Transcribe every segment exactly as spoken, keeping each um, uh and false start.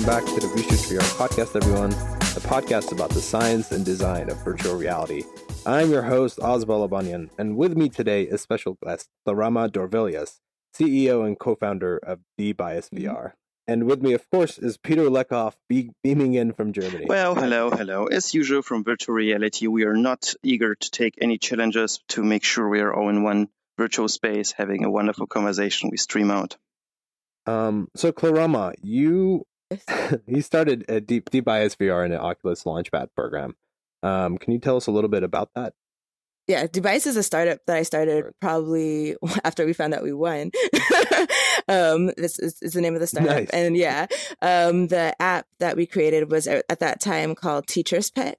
welcome back to the Research V R podcast, everyone. The podcast about the science and design of virtual reality. I'm your host, Oz Balabanian, and with me today is special guest Klarama Dorvelius, C E O and co-founder of dBias V R. And with me, of course, is Peter Leckhoff, be- beaming in from Germany. Well, hello, hello. As usual from virtual reality, we are not eager to take any challenges to make sure we are all in one virtual space, having a wonderful conversation we stream out. Um, so Klarama, you he started a D- dBias V R in an Oculus Launchpad program. Um, can you tell us a little bit about that? Yeah, dBias is a startup that I started probably after we found out we won. um, this is, is the name of the startup. Nice. And yeah, um, the app that we created was at that time called Teacher's Pet.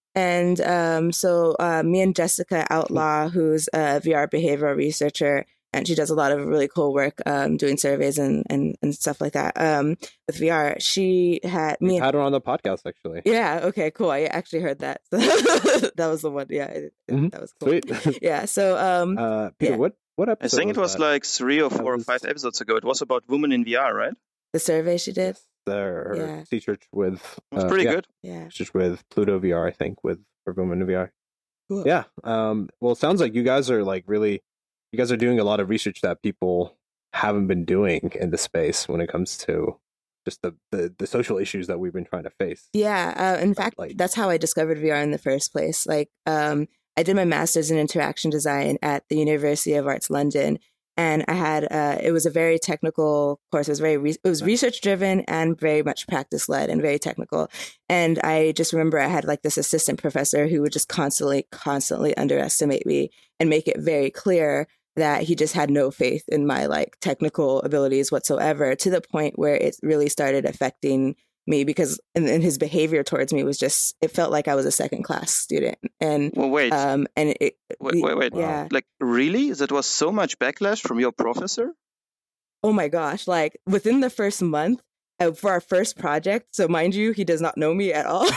And um, so uh, me and Jessica Outlaw, who's a V R behavioral researcher, and she does a lot of really cool work um, doing surveys and, and, and stuff like that um, with V R. She had me. We had her on the podcast, actually. Yeah. Okay. Cool. I actually heard that. that was the one. Yeah. It, Mm-hmm. That was cool. Sweet. Yeah. So, um, uh, Peter, yeah. what what I episode? think it was that? like three or four was... or five episodes ago. It was about women in V R, right? the survey she did. The, her Yeah. research with. It was uh, pretty yeah, good. Yeah. Just with Pluto V R, I think, with for women in V R. Cool. Yeah. Um. Well, it sounds like you guys are like really. You guys are doing a lot of research that people haven't been doing in the space when it comes to just the, the, the social issues that we've been trying to face. Yeah. Uh, in fact, like- that's how I discovered V R in the first place. Like, um, I did my master's in interaction design at the University of Arts London, and I had uh, it was a very technical course. It was very re- it was research driven and very much practice led and very technical. And I just remember I had like this assistant professor who would just constantly, constantly underestimate me and make it very clear that he just had no faith in my like technical abilities whatsoever, to the point where it really started affecting me because and, and his behavior towards me was just, it felt like I was a second class student. And Well, wait. um and it wait, wait, wait. yeah. Like, really? That was so much backlash from your professor? Oh my gosh, like within the first month uh, for our first project. So mind you, he does not know me at all.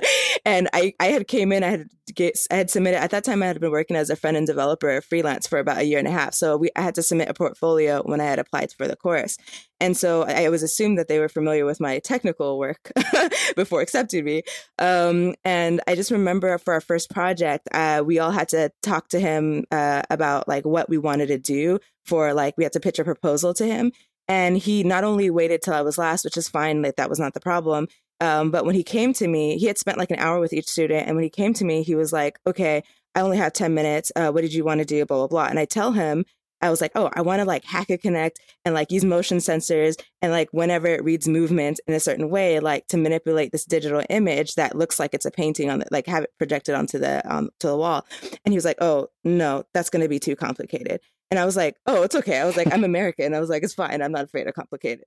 And I, I had came in, I had get, I had submitted, at that time I had been working as a front-end developer freelance for about a year and a half. So we, I had to submit a portfolio when I had applied for the course. And so I was assumed that they were familiar with my technical work before accepting me. Um, and I just remember for our first project, uh, we all had to talk to him uh, about like what we wanted to do for like, we had to pitch a proposal to him. And he not only waited till I was last, which is fine, like that was not the problem. Um, but when he came to me, he had spent like an hour with each student. And when he came to me, he was like, okay, I only have ten minutes. Uh, what did you want to do? Blah, blah, blah. And I tell him, I was like, oh, I want to like hack a Connect and like use motion sensors. And like whenever it reads movement in a certain way, like to manipulate this digital image that looks like it's a painting on it, like have it projected onto the, um, to the wall. And he was like, oh, no, that's going to be too complicated. And I was like, oh, it's okay. I was like, I'm American. I was like, it's fine. I'm not afraid of complicated.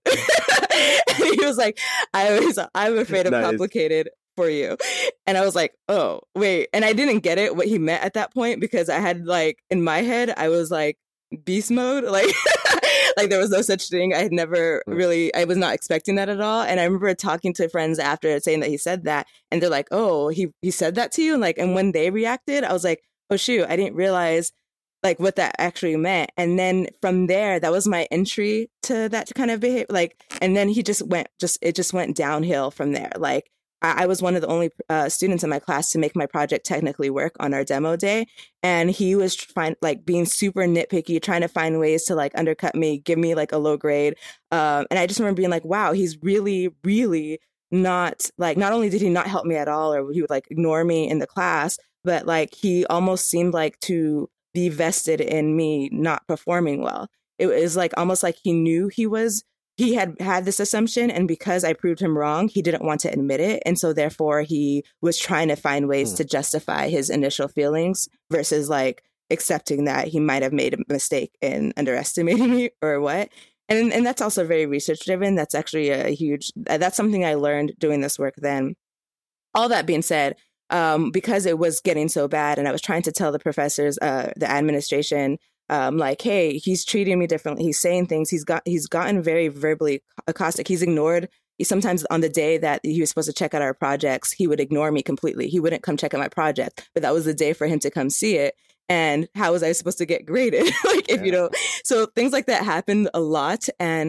And he was like, I was, I'm afraid of Nice. complicated for you. And I was like, oh, wait. And I didn't get it, what he meant at that point, because I had like, in my head, I was like, beast mode. Like, like there was no such thing. I had never really, I was not expecting that at all. And I remember talking to friends after saying that he said that. And they're like, oh, he, he said that to you? And like, and when they reacted, I was like, oh, shoot, I didn't realize like what that actually meant. And then from there, that was my entry to that kind of behavior. Like, and then he just went, just, it just went downhill from there. Like I, I was one of the only uh, students in my class to make my project technically work on our demo day. And he was trying, like being super nitpicky, trying to find ways to like undercut me, give me like a low grade. Um, and I just remember being like, wow, he's really, really not like, not only did he not help me at all, or he would like ignore me in the class, but like he almost seemed like to be vested in me not performing well. It was like almost like he knew he was, he had had this assumption, and because I proved him wrong, he didn't want to admit it. And so therefore he was trying to find ways Hmm. to justify his initial feelings versus like accepting that he might have made a mistake in underestimating me or what. And and that's also very research driven. That's actually a huge, that's something I learned doing this work then. All that being said, um, because it was getting so bad and I was trying to tell the professors, uh, the administration, um, like, hey, he's treating me differently. He's saying things. He's got, he's gotten very verbally caustic. He's ignored. He sometimes on the day that he was supposed to check out our projects, he would ignore me completely. He wouldn't come check out my project, but that was the day for him to come see it. And how was I supposed to get graded? Like, if Yeah. you don't, so things like that happened a lot. And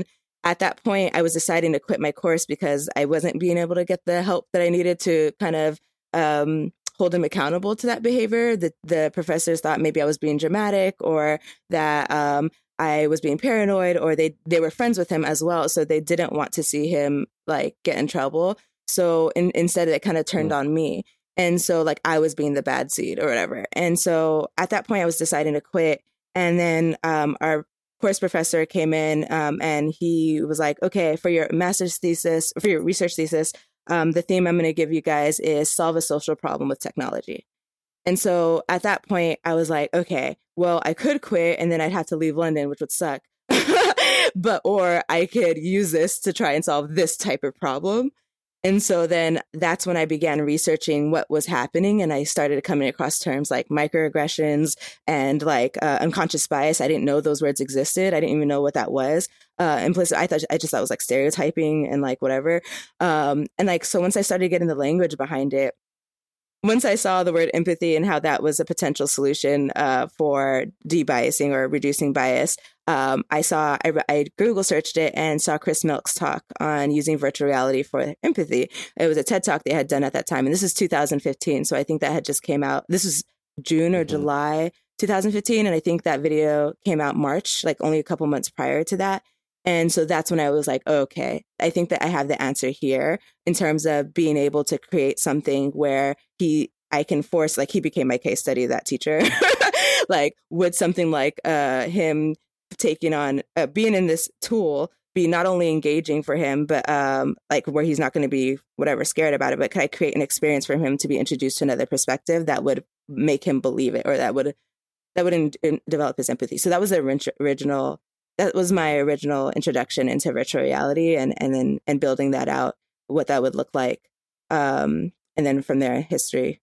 at that point, I was deciding to quit my course because I wasn't being able to get the help that I needed to kind of um, hold him accountable to that behavior. The, the professors thought maybe I was being dramatic, or that um, I was being paranoid, or they, they were friends with him as well. So they didn't want to see him like get in trouble. So in, instead it kind of turned mm. on me. And so like I was being the bad seed or whatever. And so at that point I was deciding to quit. And then um, our course professor came in um, and he was like, okay, for your master's thesis, for your research thesis, um, the theme I'm going to give you guys is solve a social problem with technology. And so at that point I was like, okay, well, I could quit and then I'd have to leave London, which would suck. But, or I could use this to try and solve this type of problem. And so then that's when I began researching what was happening. And I started coming across terms like microaggressions and like uh, unconscious bias. I didn't know those words existed. I didn't even know what that was. Uh, implicit, I thought, I just thought it was like stereotyping and like whatever. Um, and like, so once I started getting the language behind it, once I saw the word empathy and how that was a potential solution uh, for debiasing or reducing bias, um, I saw, I, I Google searched it and saw Chris Milk's talk on using virtual reality for empathy. It was a TED Talk they had done at that time. And this is two thousand fifteen. So I think that had just came out. This was June or mm-hmm. July two thousand fifteen. And I think that video came out March, like only a couple months prior to that. And so that's when I was like, oh, okay, I think that I have the answer here in terms of being able to create something where he, I can force, like he became my case study, that teacher, like would something like uh, him taking on, uh, being in this tool be not only engaging for him, but um, like where he's not going to be whatever scared about it, but could I create an experience for him to be introduced to another perspective that would make him believe it, or that would, that would in, in develop his empathy. So that was the original That was my original introduction into virtual reality, and, and then and building that out, what that would look like. Um, and then from there, history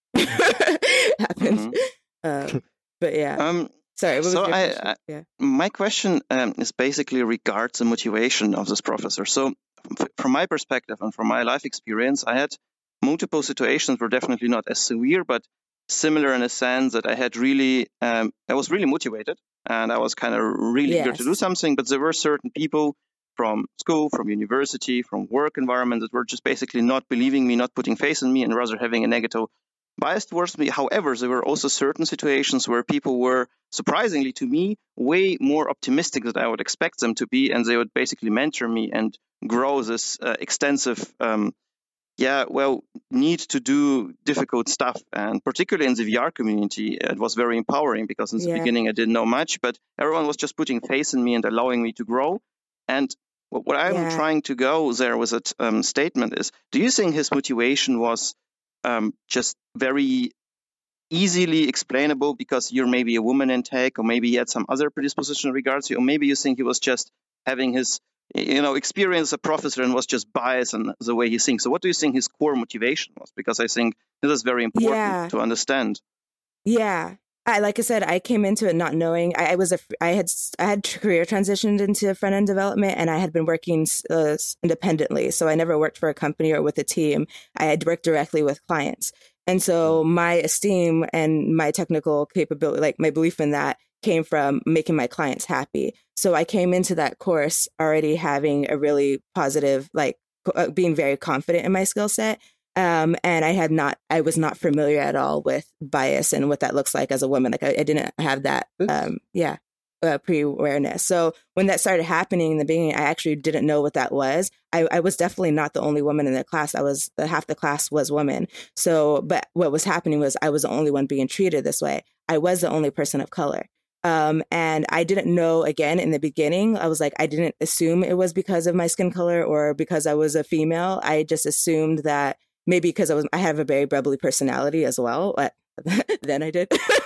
happened. Mm-hmm. Uh, but yeah. Um, Sorry. What was so your I, question? I, yeah. my question um, is basically regards the motivation of this professor. So f- from my perspective and from my life experience, I had multiple situations were definitely not as severe, but similar in a sense that I had really, um, I was really motivated and I was kind of really yes. eager to do something, but there were certain people from school, from university, from work environment that were just basically not believing me, not putting faith in me, and rather having a negative bias towards me. However, there were also certain situations where people were, surprisingly to me, way more optimistic than I would expect them to be, and they would basically mentor me and grow this uh, extensive um, yeah, well, need to do difficult stuff. And particularly in the V R community, it was very empowering because in the yeah. beginning I didn't know much, but everyone was just putting faith in me and allowing me to grow. And what, what I'm yeah. trying to go there with that um, statement is, do you think his motivation was um, just very easily explainable because you're maybe a woman in tech, or maybe he had some other predisposition in regards to you, or maybe you think he was just having his you know, experience a professor and was just biased in the way he thinks. So what do you think his core motivation was? Because I think this is very important yeah. to understand. Yeah. I, like I said, I came into it not knowing. I, I was a, I had, I had career transitioned into front end development, and I had been working uh, independently. So I never worked for a company or with a team. I had worked directly with clients. And so my esteem and my technical capability, like my belief in that, came from making my clients happy. So I came into that course already having a really positive, like uh, being very confident in my skill set. Um, and I had not, I was not familiar at all with bias and what that looks like as a woman. Like I, I didn't have that, um, yeah, uh, pre-awareness. So when that started happening in the beginning, I actually didn't know what that was. I, I was definitely not the only woman in the class. I was, the half the class was women. So, but what was happening was I was the only one being treated this way. I was the only person of color. Um, and I didn't know, again, in the beginning, I was like, I didn't assume it was because of my skin color or because I was a female. I just assumed that maybe because I was, I have a very bubbly personality as well. But then I did.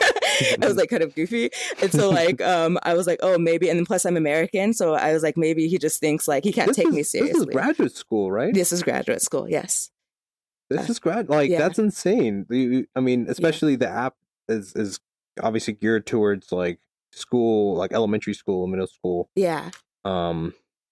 I was like kind of goofy. And so like, um, I was like, oh, maybe. And then plus I'm American. So I was like, maybe he just thinks like he can't this take is, me seriously. This is graduate school, right? This is graduate school. Yes. This uh, is grad. Like, yeah. That's insane. I mean, especially yeah. the app is, is obviously geared towards like, school, like elementary school, middle school, yeah, um,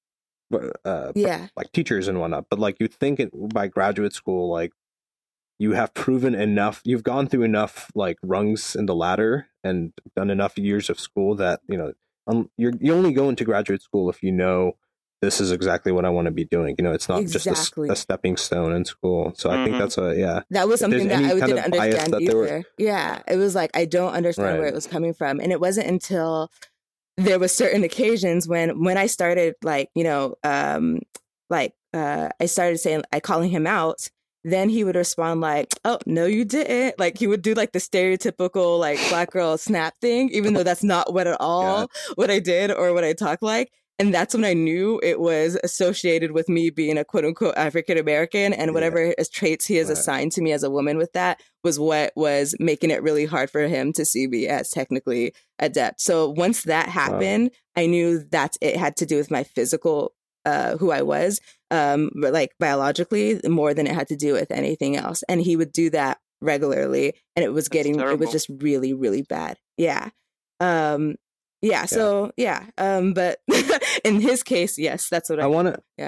but, uh, yeah, like teachers and whatnot. But like you think it, by graduate school, like you have proven enough, you've gone through enough like rungs in the ladder and done enough years of school that you know um, you're you only go into graduate school if you know this is exactly what I want to be doing. You know, it's not Exactly. just a, a stepping stone in school. So I think Mhm. that's a, yeah. That was If there's something that any I kind didn't of bias understand that there either. were- Yeah, it was like I don't understand where Right. it was coming from, and it wasn't until there was certain occasions when when I started like you know um like uh I started saying I calling him out. Then he would respond like, "Oh no, you didn't." Like he would do like the stereotypical like black girl snap thing, even though that's not what at all what I did or what I talk like. And that's when I knew it was associated with me being a quote unquote African American, and Yeah. whatever traits he has Right. assigned to me as a woman with that was what was making it really hard for him to see me as technically adept. So once that happened, I knew that it had to do with my physical, uh, who I was, um, but like biologically, more than it had to do with anything else. And he would do that regularly, and it was getting, it terrible. was just really, really bad. Yeah. Um, yeah. So yeah. Um, but in his case, yes, that's what I, I want to. Yeah.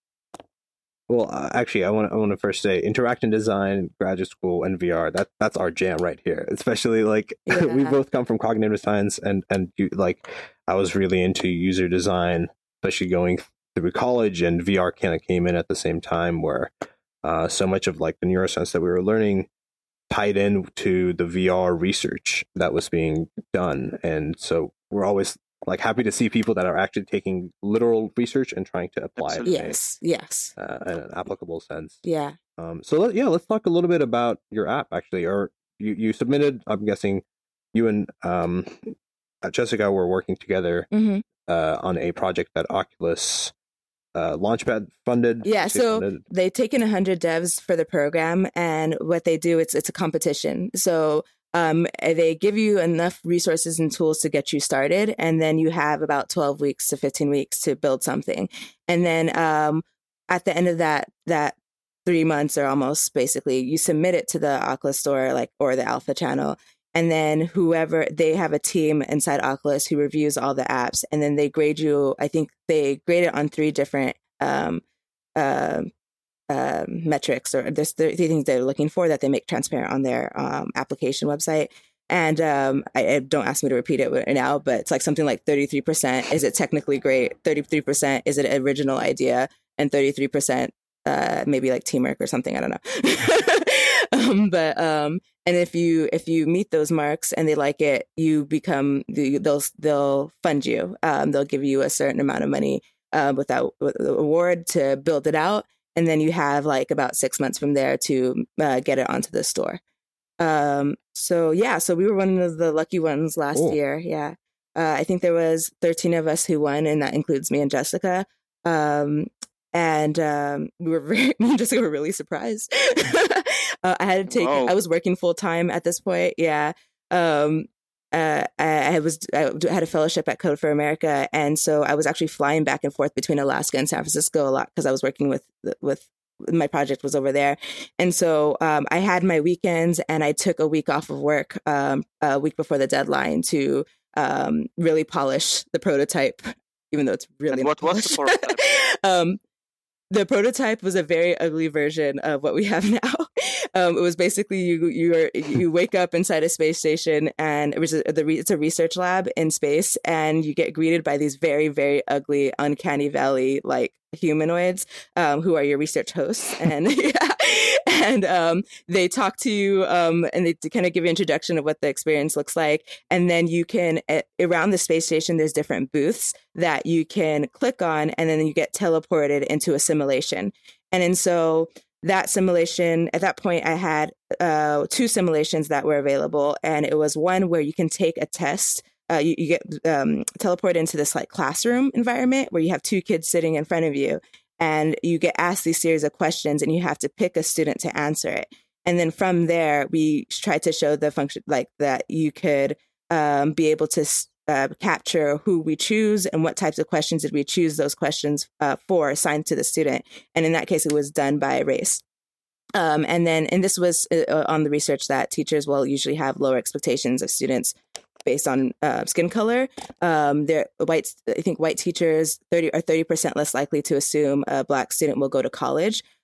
Well, uh, actually, I want to. I want to first say, interactive design, graduate school, and V R. That that's our jam right here. Especially like we Yeah. both come from cognitive science, and and you, like I was really into user design, especially going through college, and V R kind of came in at the same time, where uh, so much of like the neuroscience that we were learning tied in to the V R research that was being done, and so we're always like happy to see people that are actually taking literal research and trying to apply Absolutely. it Yes. Yes. in, a, uh, in an applicable sense. Yeah. Um, so let, yeah, let's talk a little bit about your app. Actually, or you you submitted. I'm guessing you and um, Jessica were working together hmm uh, on a project that Oculus uh, Launchpad funded. Yeah, Say so funded. they've taken one hundred devs for the program, and what they do, it's it's a competition. So um, they give you enough resources and tools to get you started, and then you have about twelve weeks to fifteen weeks to build something. And then um, at the end of that that three months or almost, basically, you submit it to the Oculus store, like or the Alpha channel. And then whoever, they have a team inside Oculus who reviews all the apps, and then they grade you. I think they grade it on three different um, uh, uh, metrics, or there's three things they're looking for that they make transparent on their um, application website. And um, I, I don't ask me to repeat it right now, but it's like something like thirty-three percent is it technically great, thirty-three percent is it an original idea, and thirty-three percent uh, maybe like teamwork or something. I don't know. um, but um, and if you if you meet those marks and they like it, you become they'll they'll fund you. Um, they'll give you a certain amount of money uh, without with the award to build it out, and then you have like about six months from there to uh, get it onto the store. Um, so yeah, so we were one of the lucky ones last Cool. year. Yeah. Uh, I think there was thirteen of us who won, and that includes me and Jessica. Um, and um, we were very, me and Jessica were really surprised. uh, I had to take, Wow. I was working full time at this point. Yeah. Um, uh, I, I was, I had a fellowship at Code for America. And so I was actually flying back and forth between Alaska and San Francisco a lot because I was working with, with, my project was over there. And so um, I had my weekends, and I took a week off of work um, a week before the deadline to um, really polish the prototype, even though it's really And what not was the polished. prototype? um, the prototype was a very ugly version of what we have now. Um, it was basically you you are, you wake up inside a space station, and it was a, the re, it's a research lab in space, and you get greeted by these very very ugly, uncanny valley like humanoids um, who are your research hosts, and yeah, and um, they talk to you um, and they kind of give you an introduction of what the experience looks like, and then you can uh, around the space station there's different booths that you can click on, and then you get teleported into a simulation. And then so that simulation, at that point I had uh, two simulations that were available, and it was one where you can take a test. Uh, you, you get um, teleported into this like classroom environment where you have two kids sitting in front of you, and you get asked these series of questions, and you have to pick a student to answer it. And then from there, we tried to show the function like that you could um, be able to uh, capture who we choose and what types of questions did we choose those questions uh, for assigned to the student. And in that case, it was done by race. Um, and then, and this was uh, on the research that teachers will usually have lower expectations of students based on uh, skin color. Um, they're white. I think white teachers thirty or thirty percent less likely to assume a Black student will go to college.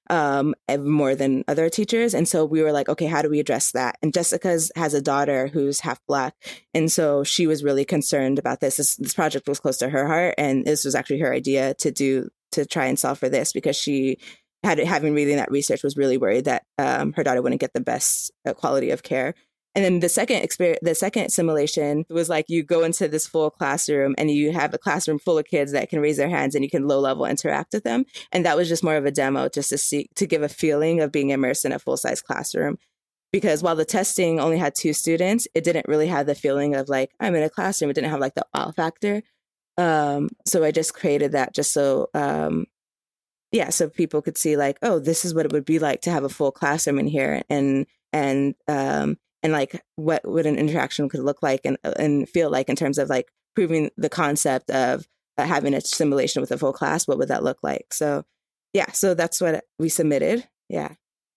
um, more than other teachers. And so we were like, okay, how do we address that? And Jessica's has a daughter who's half Black. And so she was really concerned about this. This, this project was close to her heart. And this was actually her idea to do, to try and solve for this, because she had, having reading that research, was really worried that um, her daughter wouldn't get the best uh, quality of care. And then the second experience, the second simulation was like, you go into this full classroom and you have a classroom full of kids that can raise their hands and you can low level interact with them. And that was just more of a demo, just to see, to give a feeling of being immersed in a full size classroom. Because while the testing only had two students, it didn't really have the feeling of like, I'm in a classroom. It didn't have like the wow factor. Um, so I just created that just so, um, yeah, so people could see like, oh, this is what it would be like to have a full classroom in here. And, and, um, and like what would an interaction could look like and and feel like in terms of like proving the concept of uh, having a simulation with a full class. What would that look like? So, yeah, so that's what we submitted. Yeah.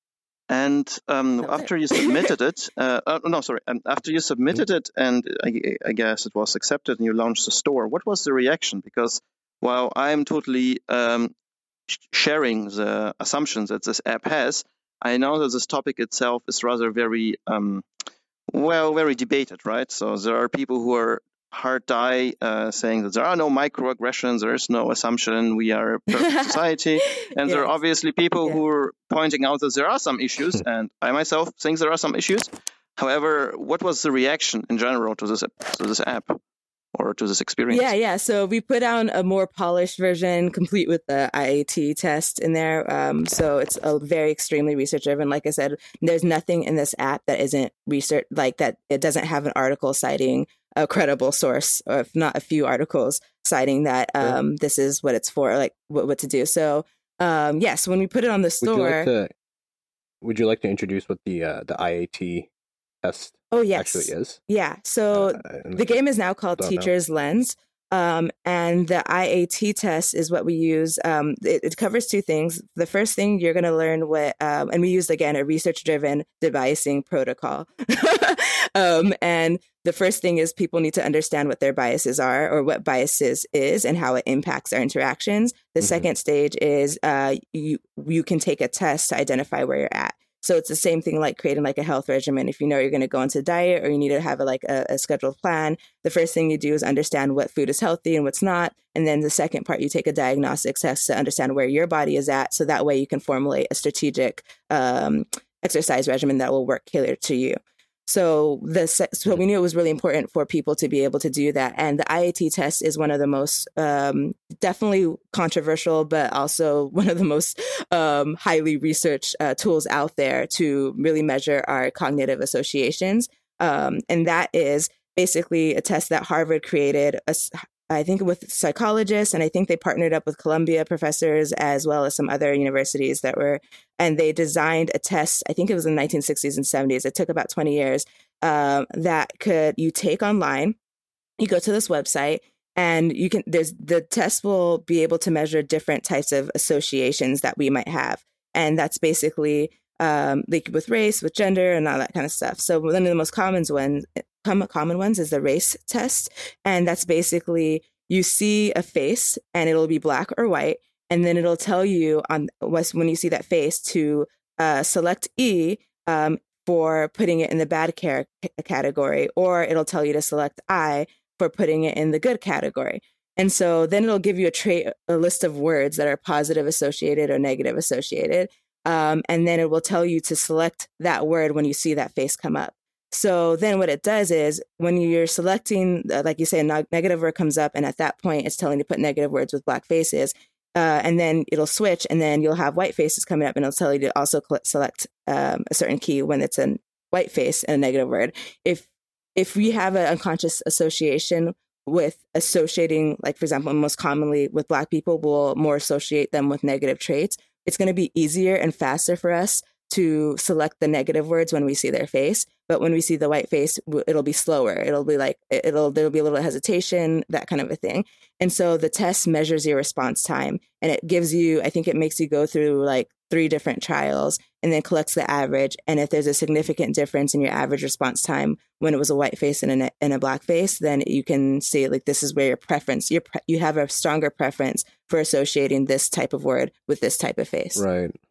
And um, after it. you submitted it, uh, uh, no, sorry, um, after you submitted it, and I, I guess it was accepted, and you launched the store. What was the reaction? Because while I'm totally um, sharing the assumptions that this app has, I know that this topic itself is rather very, um, well, very debated, right? So there are people who are hard die uh, saying that there are no microaggressions, there is no assumption, we are a perfect society. And yes. there are obviously people yeah. who are pointing out that there are some issues, and I myself think there are some issues. However, what was the reaction in general to this to this app? Or to this experience? Yeah, yeah. So we put out a more polished version, complete with the I A T test in there. Um, so it's a very extremely research driven. Like I said, there's nothing in this app that isn't research, like that. It doesn't have an article citing a credible source, or if not a few articles citing that um, yeah. this is what it's for, like what, what to do. So um, yes, yeah, so when we put it on the store, would you like to, would you like to introduce what the uh, the I A T test oh yes actually is? Yeah, so uh, the game is now called Teacher's know. Lens, um, and the I A T test is what we use. Um, it, it covers two things. The first thing, you're going to learn what, um, and we used again a research-driven debiasing protocol. um, and the first thing is people need to understand what their biases are, or what biases is, and how it impacts our interactions. The mm-hmm. second stage is uh, you you can take a test to identify where you're at. So it's the same thing like creating like a health regimen. If you know you're going to go into diet, or you need to have a, like a, a scheduled plan, the first thing you do is understand what food is healthy and what's not. And then the second part, you take a diagnostic test to understand where your body is at. So that way you can formulate a strategic um, exercise regimen that will work tailored to you. So the so we knew it was really important for people to be able to do that. And the I A T test is one of the most um, definitely controversial, but also one of the most um, highly researched uh, tools out there to really measure our cognitive associations. Um, and that is basically a test that Harvard created, a, I think with psychologists, and I think they partnered up with Columbia professors as well as some other universities that were, and they designed a test, I think it was in the nineteen sixties and seventies, it took about twenty years, um, that could, you take online, you go to this website, and you can, there's, the test will be able to measure different types of associations that we might have. And that's basically um, like with race, with gender, and all that kind of stuff. So one of the most common ones, common ones is the race test. And that's basically, you see a face and it'll be black or white. And then it'll tell you on when you see that face to uh, select E um, for putting it in the bad care category, or it'll tell you to select I for putting it in the good category. And so then it'll give you a trait, a list of words that are positive associated or negative associated. Um, and then it will tell you to select that word when you see that face come up. So then what it does is when you're selecting, uh, like you say, a negative word comes up, and at that point it's telling you to put negative words with black faces. Uh, and then it'll switch, and then you'll have white faces coming up, and it'll tell you to also cl- select um, a certain key when it's a white face and a negative word. If if we have an unconscious association with associating, like, for example, most commonly with Black people, we'll more associate them with negative traits. It's going to be easier and faster for us to select the negative words when we see their face. But when we see the white face, it'll be slower. It'll be like, it'll, there'll be a little hesitation, that kind of a thing. And so the test measures your response time, and it gives you, I think it makes you go through like three different trials and then collects the average. And if there's a significant difference in your average response time when it was a white face and a, and a black face, then you can see like, this is where your preference, your pre- you have a stronger preference for associating this type of word with this type of face. Right.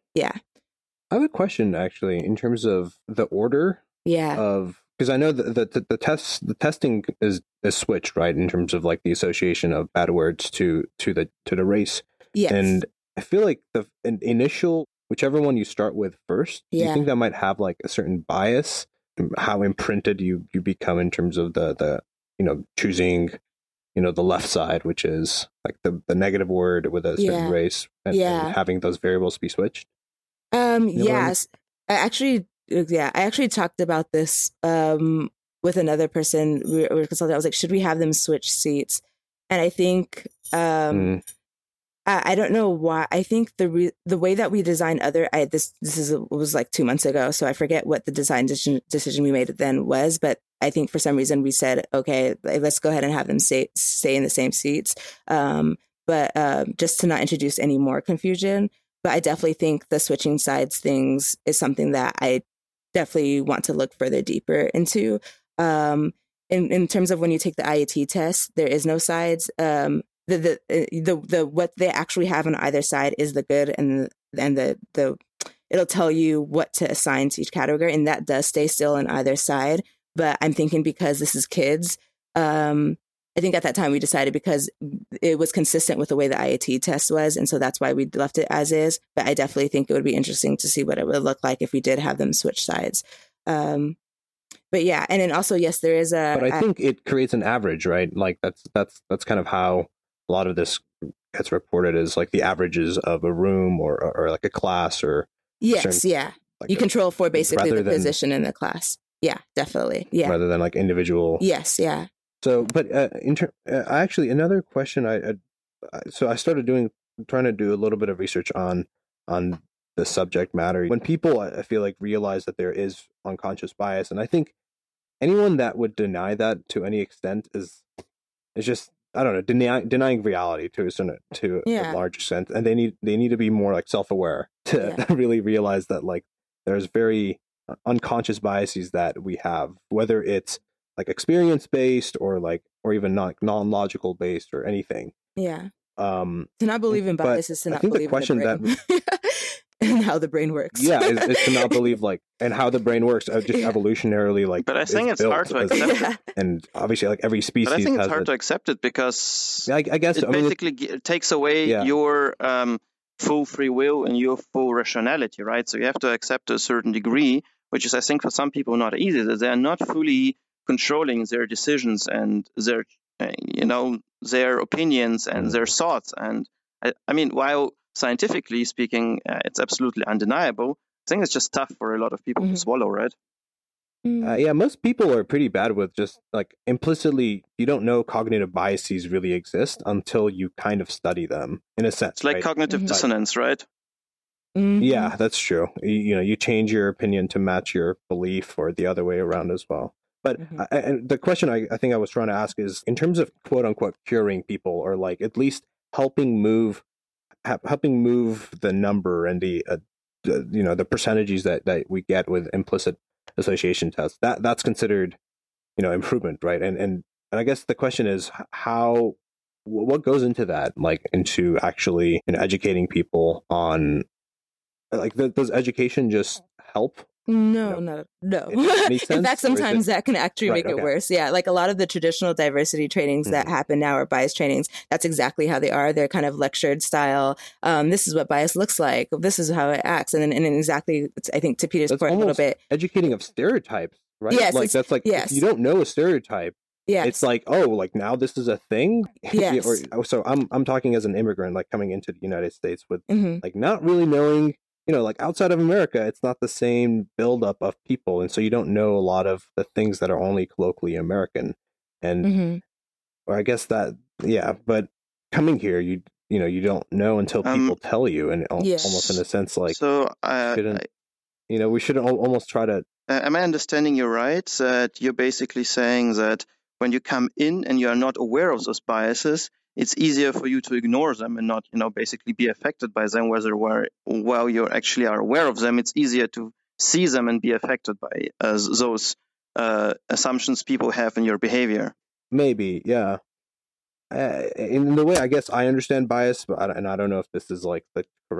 Yeah. I have a question actually in terms of the order Yeah. of, because I know that the, the, the tests, the testing is, is switched, right, in terms of like the association of bad words to to the to the race. Yes. And I feel like the an initial, whichever one you start with first, do you Yeah. think that might have like a certain bias, how imprinted you you become in terms of the the you know choosing you know the left side, which is like the the negative word with a certain Yeah. race, and, Yeah. and having those variables be switched? Um, You know what I mean? yes. I actually, yeah, I actually talked about this um, with another person. We were consulting. I was like, should we have them switch seats? And I think, um, Mm. I, I don't know why. I think the re- the way that we design other, I this this is it was like two months ago, so I forget what the design decision decision we made then was. But I think for some reason we said, okay, let's go ahead and have them stay stay in the same seats. Um, but uh, just to not introduce any more confusion. But I definitely think the switching sides things is something that I definitely want to look further deeper into. Um, in, in terms of when you take the I A T test, there is no sides. Um, the, the, the, the, what they actually have on either side is the good and, the, and the, the, it'll tell you what to assign to each category. And that does stay still on either side. But I'm thinking because this is kids, um, I think at that time we decided because it was consistent with the way the I A T test was. And so that's why we left it as is. But I definitely think it would be interesting to see what it would look like if we did have them switch sides. Um, but yeah. And then also, yes, there is a. But I think it creates an average, right? Like that's that's that's kind of how a lot of this gets reported as like the averages of a room or or, or like a class or. Yes. certain, Yeah. like you a, control for basically the than, position in the class. Yeah, definitely. Yeah. Rather than like individual. Yes. Yeah. So, but uh, in ter- uh, actually, another question I, I, so I started doing, trying to do a little bit of research on, on the subject matter. When people, I feel like, realize that there is unconscious bias, and I think anyone that would deny that to any extent is, is just, I don't know, denying denying reality to a certain, to Yeah. a large extent, and they need they need to be more like self aware to Yeah. really realize that like there's very unconscious biases that we have, whether it's like experience based or like or even not non-logical based or anything. Yeah. Um, to not believe in but bias is to I not think the believe question in the brain. And how the brain works. yeah, is, is to not believe like and how the brain works, uh, just Yeah. evolutionarily like. But I think is it's built hard to as- accept Yeah. it. and obviously like every species. But I think it's has hard a- to accept it because Yeah, I, I guess it I mean, it's- basically g- takes away Yeah. your um, full free will and your full rationality, right? So you have to accept to a certain degree, which is, I think, for some people not easy. That they are not fully controlling their decisions and their, uh, you know, their opinions and Mhm. their thoughts. And I, I mean, while scientifically speaking, uh, it's absolutely undeniable, I think it's just tough for a lot of people Mhm. to swallow, right? Mm. Uh, yeah, most people are pretty bad with just like implicitly, you don't know cognitive biases really exist until you kind of study them in a sense. It's like right? cognitive Mhm. dissonance, right? Mhm. Yeah, that's true. You, you know, you change your opinion to match your belief or the other way around as well. But Mhm. I, and the question I, I think I was trying to ask is in terms of quote unquote curing people or like at least helping move, ha- helping move the number and the, uh, the, you know, the percentages that, that we get with implicit association tests, that that's considered, you know, improvement, right? And, and, and I guess the question is how, what goes into that, like into actually, you know, educating people on, like, th- does education just help? No, You no, no. in any In sense, fact, or is sometimes it- that can actually Right, make okay. it worse. Yeah, like a lot of the traditional diversity trainings that Mhm. happen now are bias trainings. That's exactly how they are. They're kind of lectured style. Um, this is what bias looks like. This is how it acts. And then, and then exactly, it's, I think to Peter's That's point a little almost bit. educating of stereotypes, right? Yes, like it's- that's like yes. if you don't know a stereotype, Yes. it's like, oh, like now this is a thing. Yes. or, so I'm I'm talking as an immigrant, like coming into the United States with hmm like not really knowing, you know, like outside of America, it's not the same buildup of people, and so you don't know a lot of the things that are only colloquially American, and hmm or I guess that yeah, but coming here, you you know, you don't know until Um, people tell you, and al- Yes. almost in a sense, like so uh, shouldn't you know, we should al- almost try to. Uh, am I understanding you right? That you're basically saying that when you come in and you are not aware of those biases, it's easier for you to ignore them and not, you know, basically be affected by them. Whether where, while you actually are aware of them, it's easier to see them and be affected by uh, those uh, assumptions people have in your behavior. Maybe, yeah. Uh, in the way I guess I understand bias, but I, and I don't know if this is like the correct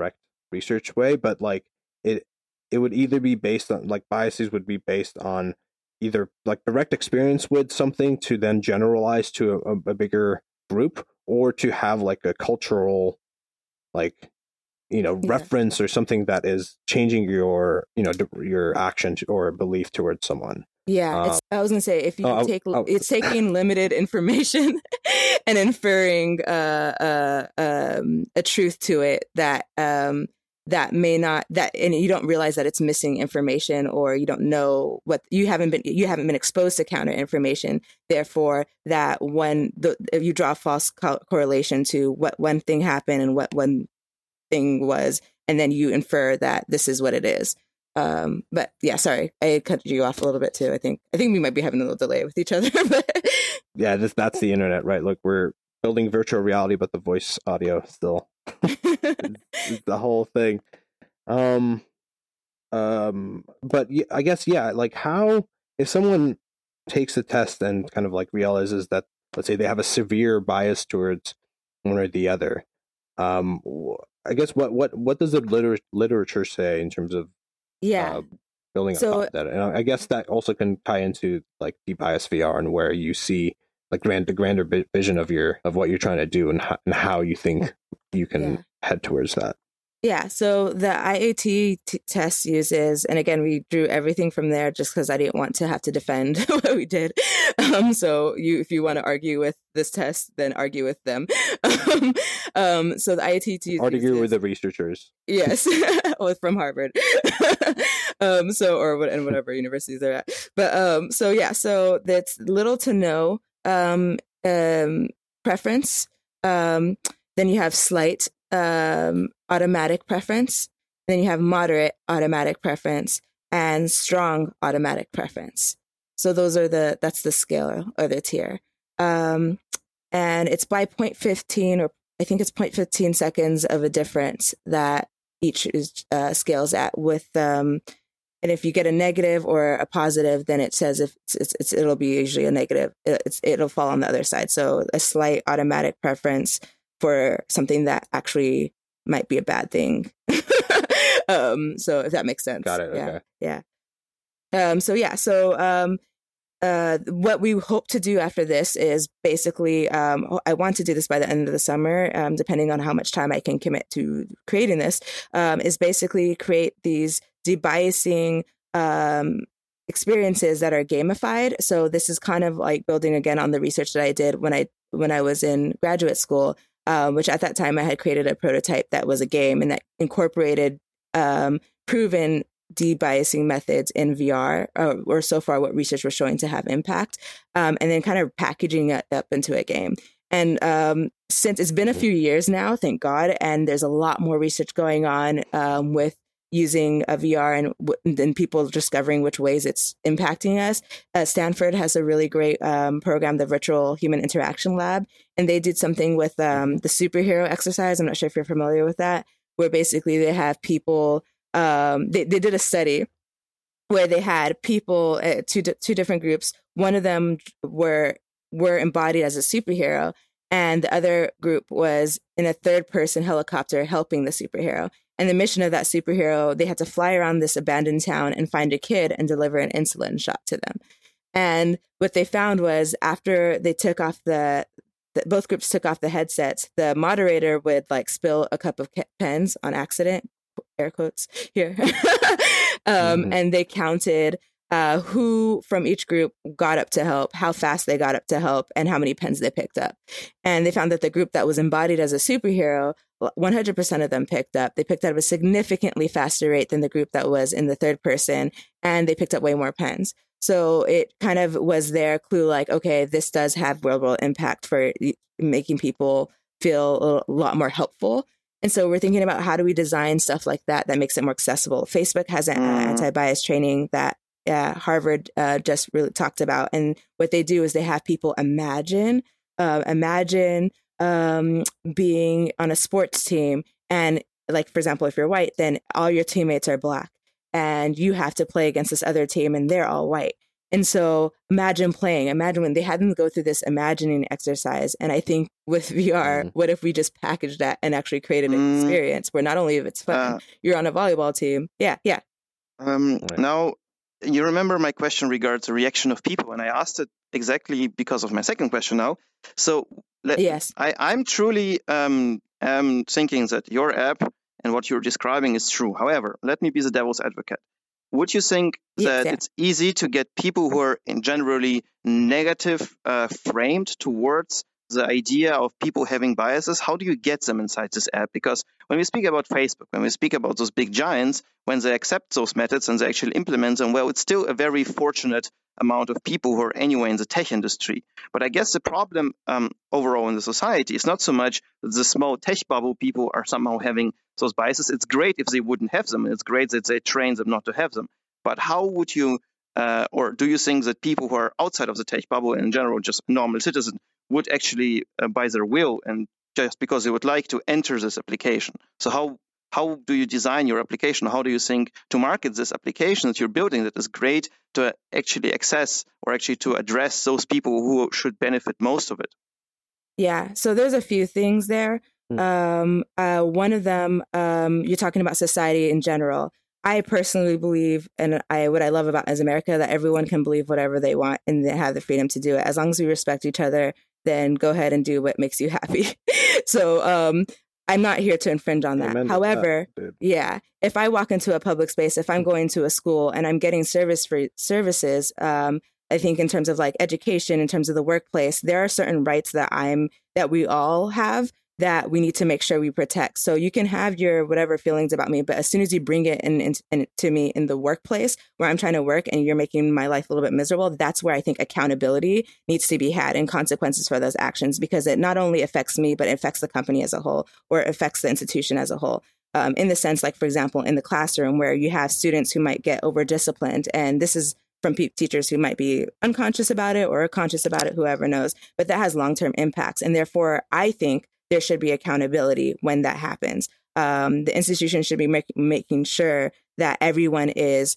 research way, but like it it would either be based on like biases would be based on either like direct experience with something to then generalize to a, a bigger group, or to have like a cultural like you know Yeah. reference or something that is changing your you know your action or belief towards someone. Yeah, it's, I was gonna say if you oh, take oh. it's taking limited information and inferring uh, uh, um, a truth to it that um, that may not that and you don't realize that it's missing information, or you don't know what you haven't been you haven't been exposed to counter information. Therefore, that when the if you draw a false co- correlation to what one thing happened and what one thing was, and then you infer that this is what it is. Um, but yeah, sorry, I cut you off a little bit too. I think I think we might be having a little delay with each other. But yeah, this that's the internet, right? Look, we're building virtual reality, but the voice audio still is the whole thing. Um, um, but I guess yeah, like how if someone takes a test and kind of like realizes that, let's say they have a severe bias towards one or the other. Um, I guess what what what does the liter- literature say in terms of yeah, uh, building so, up that? And I guess that also can tie into like de-bias V R and where you see like grand the grander vision of your of what you're trying to do and how, and how you think you can yeah. head towards that. Yeah, so the I A T t- test uses, and again, we drew everything from there just because I didn't want to have to defend what we did. Um, so you, if you want to argue with this test, then argue with them. um, um, so the I A T T argue uses, with the researchers. Yes, well, from Harvard. um, so or what and whatever universities they're at. But um, so yeah, so that's little to no um, um, preference. Um, then you have slight um automatic preference, then you have moderate automatic preference, and strong automatic preference. So those are the that's the scale or the tier. Um and it's by zero point one five, or I think it's zero point one five seconds of a difference that each is uh, scales at with um and if you get a negative or a positive, then it says if it's, it's, it's it'll be usually a negative. It's, it'll fall on the other side. So a slight automatic preference for something that actually might be a bad thing. um, so if that makes sense. Got it. Yeah. Okay. Yeah. Um, so yeah. So um, uh, what we hope to do after this is basically, um, I want to do this by the end of the summer, um, depending on how much time I can commit to creating this, um, is basically create these debiasing um, experiences that are gamified. So this is kind of like building again on the research that I did when I when I was in graduate school. Um, which at that time I had created a prototype that was a game and that incorporated um, proven debiasing methods in V R, or, or so far what research was showing to have impact, um, and then kind of packaging it up into a game. And um, since it's been a few years now, thank God, and there's a lot more research going on um, with using a V R and then people discovering which ways it's impacting us. Uh, Stanford has a really great um, program, the Virtual Human Interaction Lab, and they did something with um, the superhero exercise. I'm not sure if you're familiar with that, where basically they have people, um, they, they did a study where they had people, uh, two, two different groups. One of them were, were embodied as a superhero, and the other group was in a third person helicopter helping the superhero. And the mission of that superhero, they had to fly around this abandoned town and find a kid and deliver an insulin shot to them. And what they found was after they took off the, the both groups took off the headsets, the moderator would like spill a cup of pens on accident, air quotes here. um, mm-hmm. And they counted uh, who from each group got up to help, how fast they got up to help, and how many pens they picked up. And they found that the group that was embodied as a superhero, one hundred percent of them picked up. They picked up a significantly faster rate than the group that was in the third person, and they picked up way more pens. So it kind of was their clue, like, okay, this does have real world impact for making people feel a lot more helpful. And so we're thinking about how do we design stuff like that that makes it more accessible. Facebook has an uh, anti-bias training that uh, Harvard uh, just really talked about. And what they do is they have people imagine, uh, imagine um, being on a sports team. And like, for example, if you're white, then all your teammates are black and you have to play against this other team and they're all white. And so imagine playing, imagine when they had them go through this imagining exercise. And I think with V R, mm. what if we just packaged that and actually created an mm. experience where not only if it's fun, uh, you're on a volleyball team. Yeah, yeah. Um, right. Now, you remember my question regards the reaction of people, and I asked it exactly because of my second question now. So let, yes. I, I'm truly um, am thinking that your app and what you're describing is true. However, let me be the devil's advocate. Would you think that yes, it's easy to get people who are in generally negative uh, framed towards the idea of people having biases? How do you get them inside this app? Because when we speak about Facebook, when we speak about those big giants, when they accept those methods and they actually implement them, well, it's still a very fortunate amount of people who are anyway in the tech industry. But I guess the problem um, overall in the society is not so much that the small tech bubble people are somehow having those biases. It's great if they wouldn't have them. It's great that they train them not to have them. But how would you, uh, or do you think that people who are outside of the tech bubble and in general, just normal citizens, would actually, uh, by their will and just because they would like to enter this application? So how how do you design your application? How do you think to market this application that you're building that is great to actually access or actually to address those people who should benefit most of it? Yeah, so there's a few things there. Um, uh, one of them, um, you're talking about society in general. I personally believe, and I what I love about is America, that everyone can believe whatever they want and they have the freedom to do it. As long as we respect each other, then go ahead and do what makes you happy. So um, I'm not here to infringe on that. However, that, yeah, if I walk into a public space, if I'm going to a school and I'm getting service free services, um, I think in terms of like education, in terms of the workplace, there are certain rights that I'm that we all have that we need to make sure we protect. So you can have your whatever feelings about me, but as soon as you bring it in, in, in to me in the workplace where I'm trying to work and you're making my life a little bit miserable, that's where I think accountability needs to be had and consequences for those actions, because it not only affects me, but it affects the company as a whole, or it affects the institution as a whole. Um, in the sense, like, for example, in the classroom where you have students who might get over disciplined, and this is from pe- teachers who might be unconscious about it or conscious about it, whoever knows, but that has long-term impacts. And therefore, I think there should be accountability when that happens. Um, the institution should be make, making sure that everyone is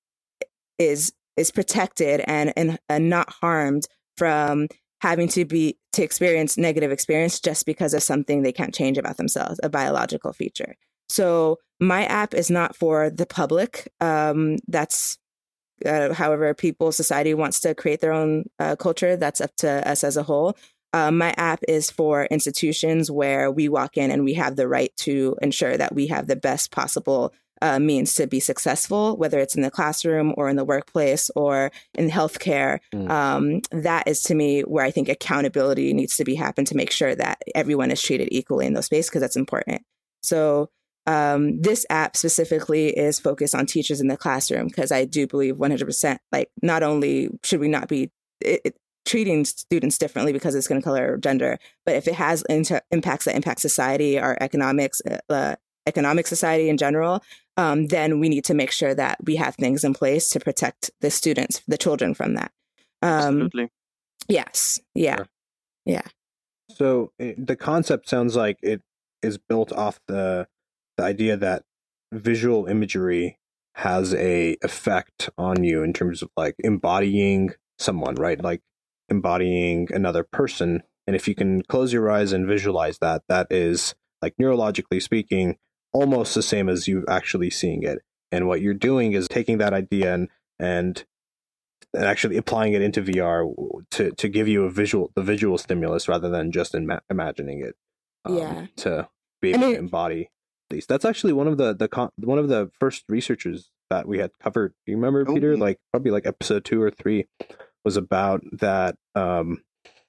is is protected and, and and not harmed from having to be to experience negative experience just because of something they can't change about themselves, a biological feature. So my app is not for the public. Um, that's uh, however people, society wants to create their own uh, culture. That's up to us as a whole. Uh, my app is for institutions where we walk in and we have the right to ensure that we have the best possible uh, means to be successful, whether it's in the classroom or in the workplace or in healthcare. Mm. Um, that is, to me, where I think accountability needs to be happen to make sure that everyone is treated equally in those spaces, because that's important. So um, this app specifically is focused on teachers in the classroom, because I do believe one hundred percent, like, not only should we not be it, it, treating students differently because it's going to color or gender, but if it has inter- impacts that impact society, our economics, uh, economic society in general, um, then we need to make sure that we have things in place to protect the students, the children from that. Um, Absolutely. Yes. Yeah. Sure. Yeah. So it, the concept sounds like it is built off the the idea that visual imagery has a effect on you in terms of like embodying someone, right? Like embodying another person. And if you can close your eyes and visualize that, that is, like, neurologically speaking, almost the same as you actually seeing it. And what you're doing is taking that idea and and, and actually applying it into V R to, to give you a visual, the visual stimulus rather than just ima- imagining it. Um, yeah. To be able I mean, to embody at least. That's actually one of the the con- one of the first researchers that we had covered. Do you remember, oh, Peter? Like probably like episode two or three was about that. Um,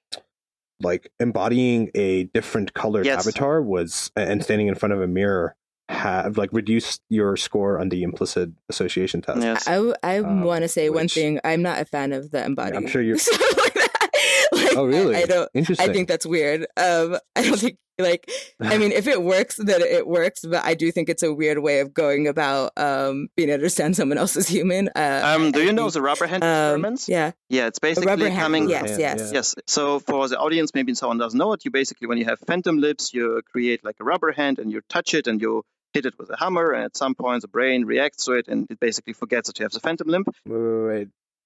like embodying a different colored yes. avatar was, and standing in front of a mirror have like reduced your score on the implicit association test. Yes. I I um, want to say which, one thing. I'm not a fan of the embodying. I'm sure you're. Like, oh really? I, I don't. Interesting. I think that's weird. Um, I don't think like. I mean, if it works, then it works. But I do think it's a weird way of going about um, being able to understand someone else as human. Uh, um, do you think, know the rubber hand um, experiments? Yeah. Yeah, it's basically coming. Yes, hand, yes, yeah. yes. So for the audience, maybe someone doesn't know it. You basically, when you have phantom lips, you create like a rubber hand, and you touch it, and you hit it with a hammer, and at some point the brain reacts to it, and it basically forgets that you have the phantom limb. Wait, wait, wait.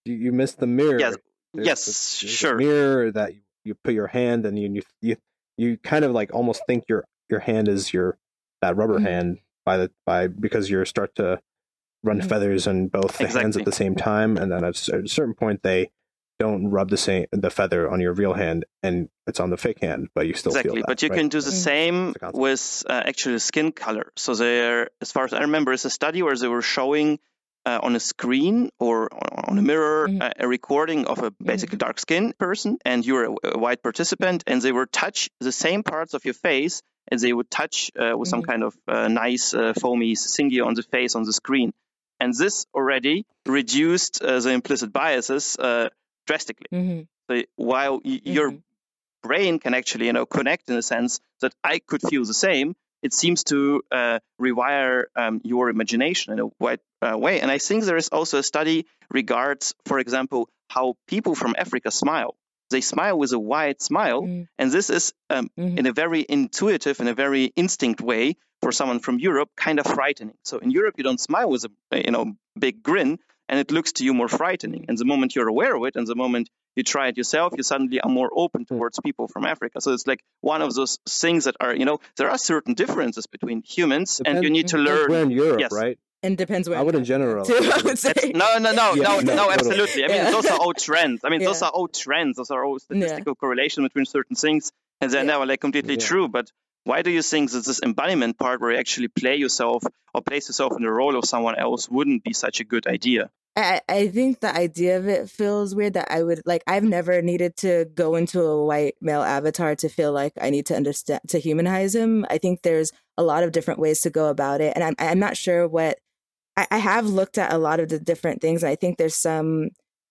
you, you missed the mirror. Yes, There's, yes, there's sure. A mirror that you, you put your hand and you, you you you kind of like almost think your your hand is your that rubber Mhm. hand by the by because you start to run Mhm. feathers in both the Exactly. hands at the same time, and then at a certain point they don't rub the same the feather on your real hand and it's on the fake hand, but you still Exactly, feel that. but you right? can do the Mm. same That's the concept. with uh, actually skin color. So there, as far as I remember, is a study where they were showing uh, on a screen or on a mirror Mhm. uh, a recording of a basically dark skinned person, and you're a, a white participant, and they would touch the same parts of your face as they would touch uh, with some Mhm. kind of uh, nice uh, foamy thingy on the face on the screen, and this already reduced uh, the implicit biases uh, drastically. Mhm. So while y- your Mhm. brain can actually, you know, connect in a sense that I could feel the same, it seems to uh, rewire um, your imagination in a wide uh, way. And I think there is also a study regards, for example, how people from Africa smile. They smile with a wide smile, Mhm. and this is um, Mhm. in a very intuitive, in a very instinct way for someone from Europe, kind of frightening. So in Europe, you don't smile with a you know big grin, and it looks to you more frightening. Mhm. And the moment you're aware of it, and the moment you try it yourself, you suddenly are more open towards people from Africa. So it's like one of those things that are, you know, there are certain differences between humans, and you Depends- need to depends learn. where in Europe, Yes. right? And depends where I in wouldn't Africa, generalize. too, I would It's, say. no, no, no, Yeah, no, no, no, totally. absolutely. I mean, Yeah. those are old trends. I mean, those Yeah. are old trends. Those are old Yeah. statistical correlation between certain things, and they're Yeah. never like completely Yeah. true. But why do you think that this embodiment part, where you actually play yourself or place yourself in the role of someone else, wouldn't be such a good idea? I, I think the idea of it feels weird that I would like I've never needed to go into a white male avatar to feel like I need to understand to humanize him. I think there's a lot of different ways to go about it. And I'm I'm not sure what I, I have looked at a lot of the different things. And I think there's some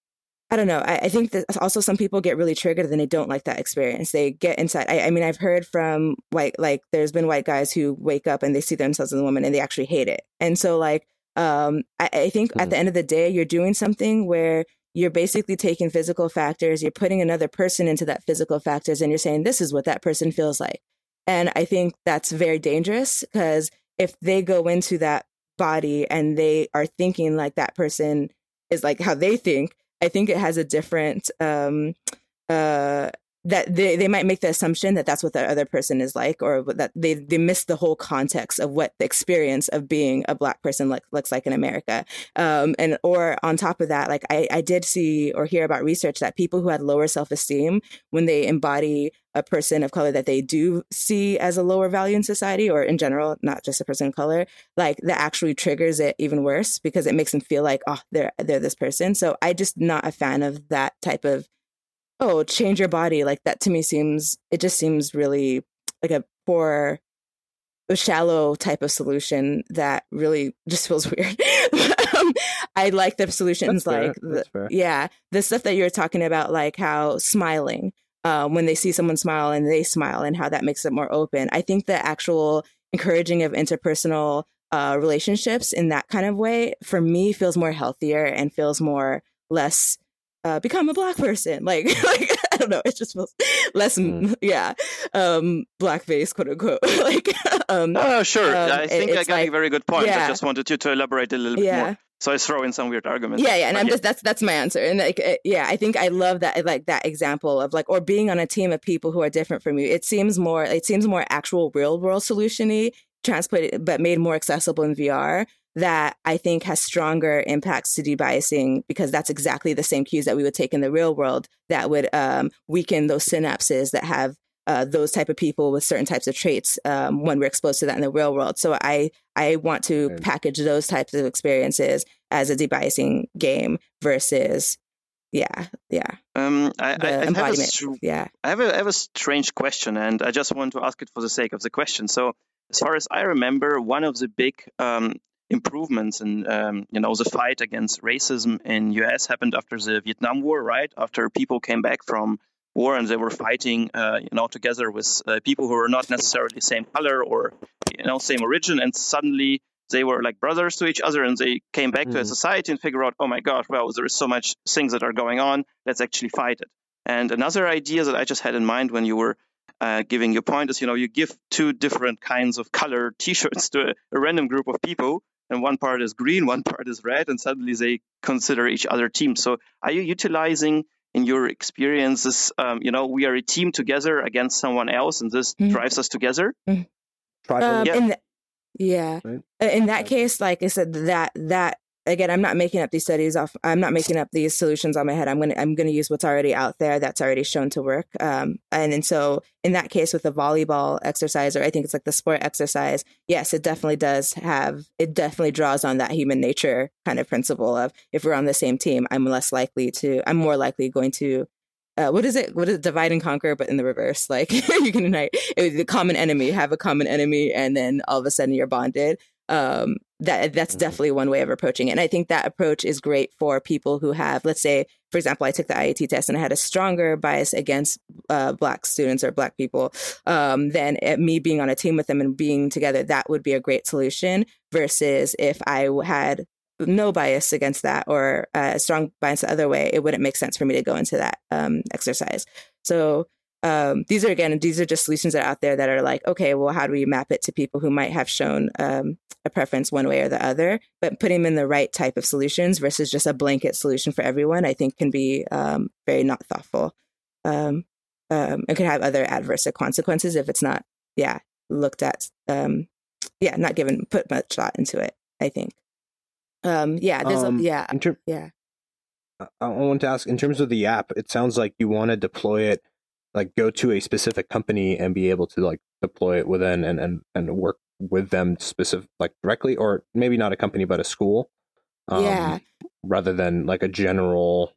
I don't know. I, I think that also some people get really triggered and they don't like that experience. They get inside. I, I mean, I've heard from white, like there's been white guys who wake up and they see themselves as a woman and they actually hate it. And so like, um, I, I think Mhm. at the end of the day, you're doing something where you're basically taking physical factors, you're putting another person into that physical factors, and you're saying, this is what that person feels like. And I think that's very dangerous because if they go into that body and they are thinking like that person is like how they think, I think it has a different, um, uh, that they, they might make the assumption that that's what the other person is like, or that they, they miss the whole context of what the experience of being a Black person like, looks like in America. Um, and, or on top of that, like I, I did see or hear about research that people who had lower self-esteem, when they embody a person of color that they do see as a lower value in society or in general, not just a person of color, like that actually triggers it even worse because it makes them feel like, oh, they're, they're this person. So I just not a fan of that type of, oh, change your body. Like that to me seems, it just seems really like a poor, a shallow type of solution that really just feels weird. um, I like the solutions That's fair. like, the, That's fair. yeah, the stuff that you're talking about, like how smiling, um, when they see someone smile and they smile and how that makes it more open. I think the actual encouraging of interpersonal uh, relationships in that kind of way, for me, feels more healthier and feels more less Uh, become a Black person. Like, like I don't know. It just feels less, Mm. yeah, um, blackface, quote unquote. like, um, Oh, sure. um, I it- think I it's got like- a very good point. I yeah. just wanted you to elaborate a little bit Yeah. more. So I throw in some weird arguments. yeah, yeah, and But I'm yeah. just that's that's my answer. And like, uh, yeah, I think I love that, like that example of like, or being on a team of people who are different from you. It seems more, it seems more actual real world solution-y, translated but made more accessible in V R. That I think has stronger impacts to debiasing because that's exactly the same cues that we would take in the real world that would um, weaken those synapses that have uh, those type of people with certain types of traits um, when we're exposed to that in the real world. So I I want to Right. package those types of experiences as a debiasing game versus yeah yeah Um, I, the I, I, have a, embodiment str- yeah I have a I have a strange question, and I just want to ask it for the sake of the question. So, as far as I remember, one of the big um, improvements in um, you know the fight against racism in U S happened after the Vietnam War, right? After people came back from war and they were fighting, uh, you know, together with uh, people who were not necessarily same color or you know same origin, and suddenly they were like brothers to each other, and they came back to a Mhm. society and figure out, oh my God, well, there is so much things that are going on. Let's actually fight it. And another idea that I just had in mind when you were uh, giving your point is, you know, you give two different kinds of color T-shirts to a, a random group of people, and one part is green, one part is red, and suddenly they consider each other team. So are you utilizing in your experiences, um, you know, we are a team together against someone else, and this Mhm. drives us together? Mhm. Tribal, Um, Yeah. in the, yeah. right? In that case, like I said, that that again, I'm not making up these studies off. I'm not making up these solutions on my head. I'm gonna I'm gonna use what's already out there that's already shown to work. Um, and and so in that case, with the volleyball exercise, or I think it's like the sport exercise, yes, it definitely does have. It definitely draws on that human nature kind of principle of if we're on the same team, I'm less likely to. I'm more likely going to. Uh, what is it? What is it? Divide and conquer, but in the reverse. Like you can unite it, the common enemy, have a common enemy, and then all of a sudden you're bonded. Um, that that's Mhm. definitely one way of approaching it. And I think that approach is great for people who have, let's say, for example, I took the I A T test and I had a stronger bias against uh, Black students or Black people um, than uh, me being on a team with them and being together. That would be a great solution versus if I had no bias against that or uh, a strong bias the other way, it wouldn't make sense for me to go into that um, exercise. So um, these are, again, these are just solutions that are out there that are like, okay, well, how do we map it to people who might have shown um, a preference one way or the other, but putting them in the right type of solutions versus just a blanket solution for everyone, I think can be um, very not thoughtful. Um, um, it could have other adverse consequences if it's not, yeah, looked at, um, yeah, not given, put much thought into it, I think. Um, yeah, there's Um, a, yeah, in ter- yeah. I I want to ask, in terms of the app, it sounds like you want to deploy it, like go to a specific company and be able to like deploy it within and, and, and work with them specific, like directly, or maybe not a company, but a school. Um, Yeah. rather than like a general,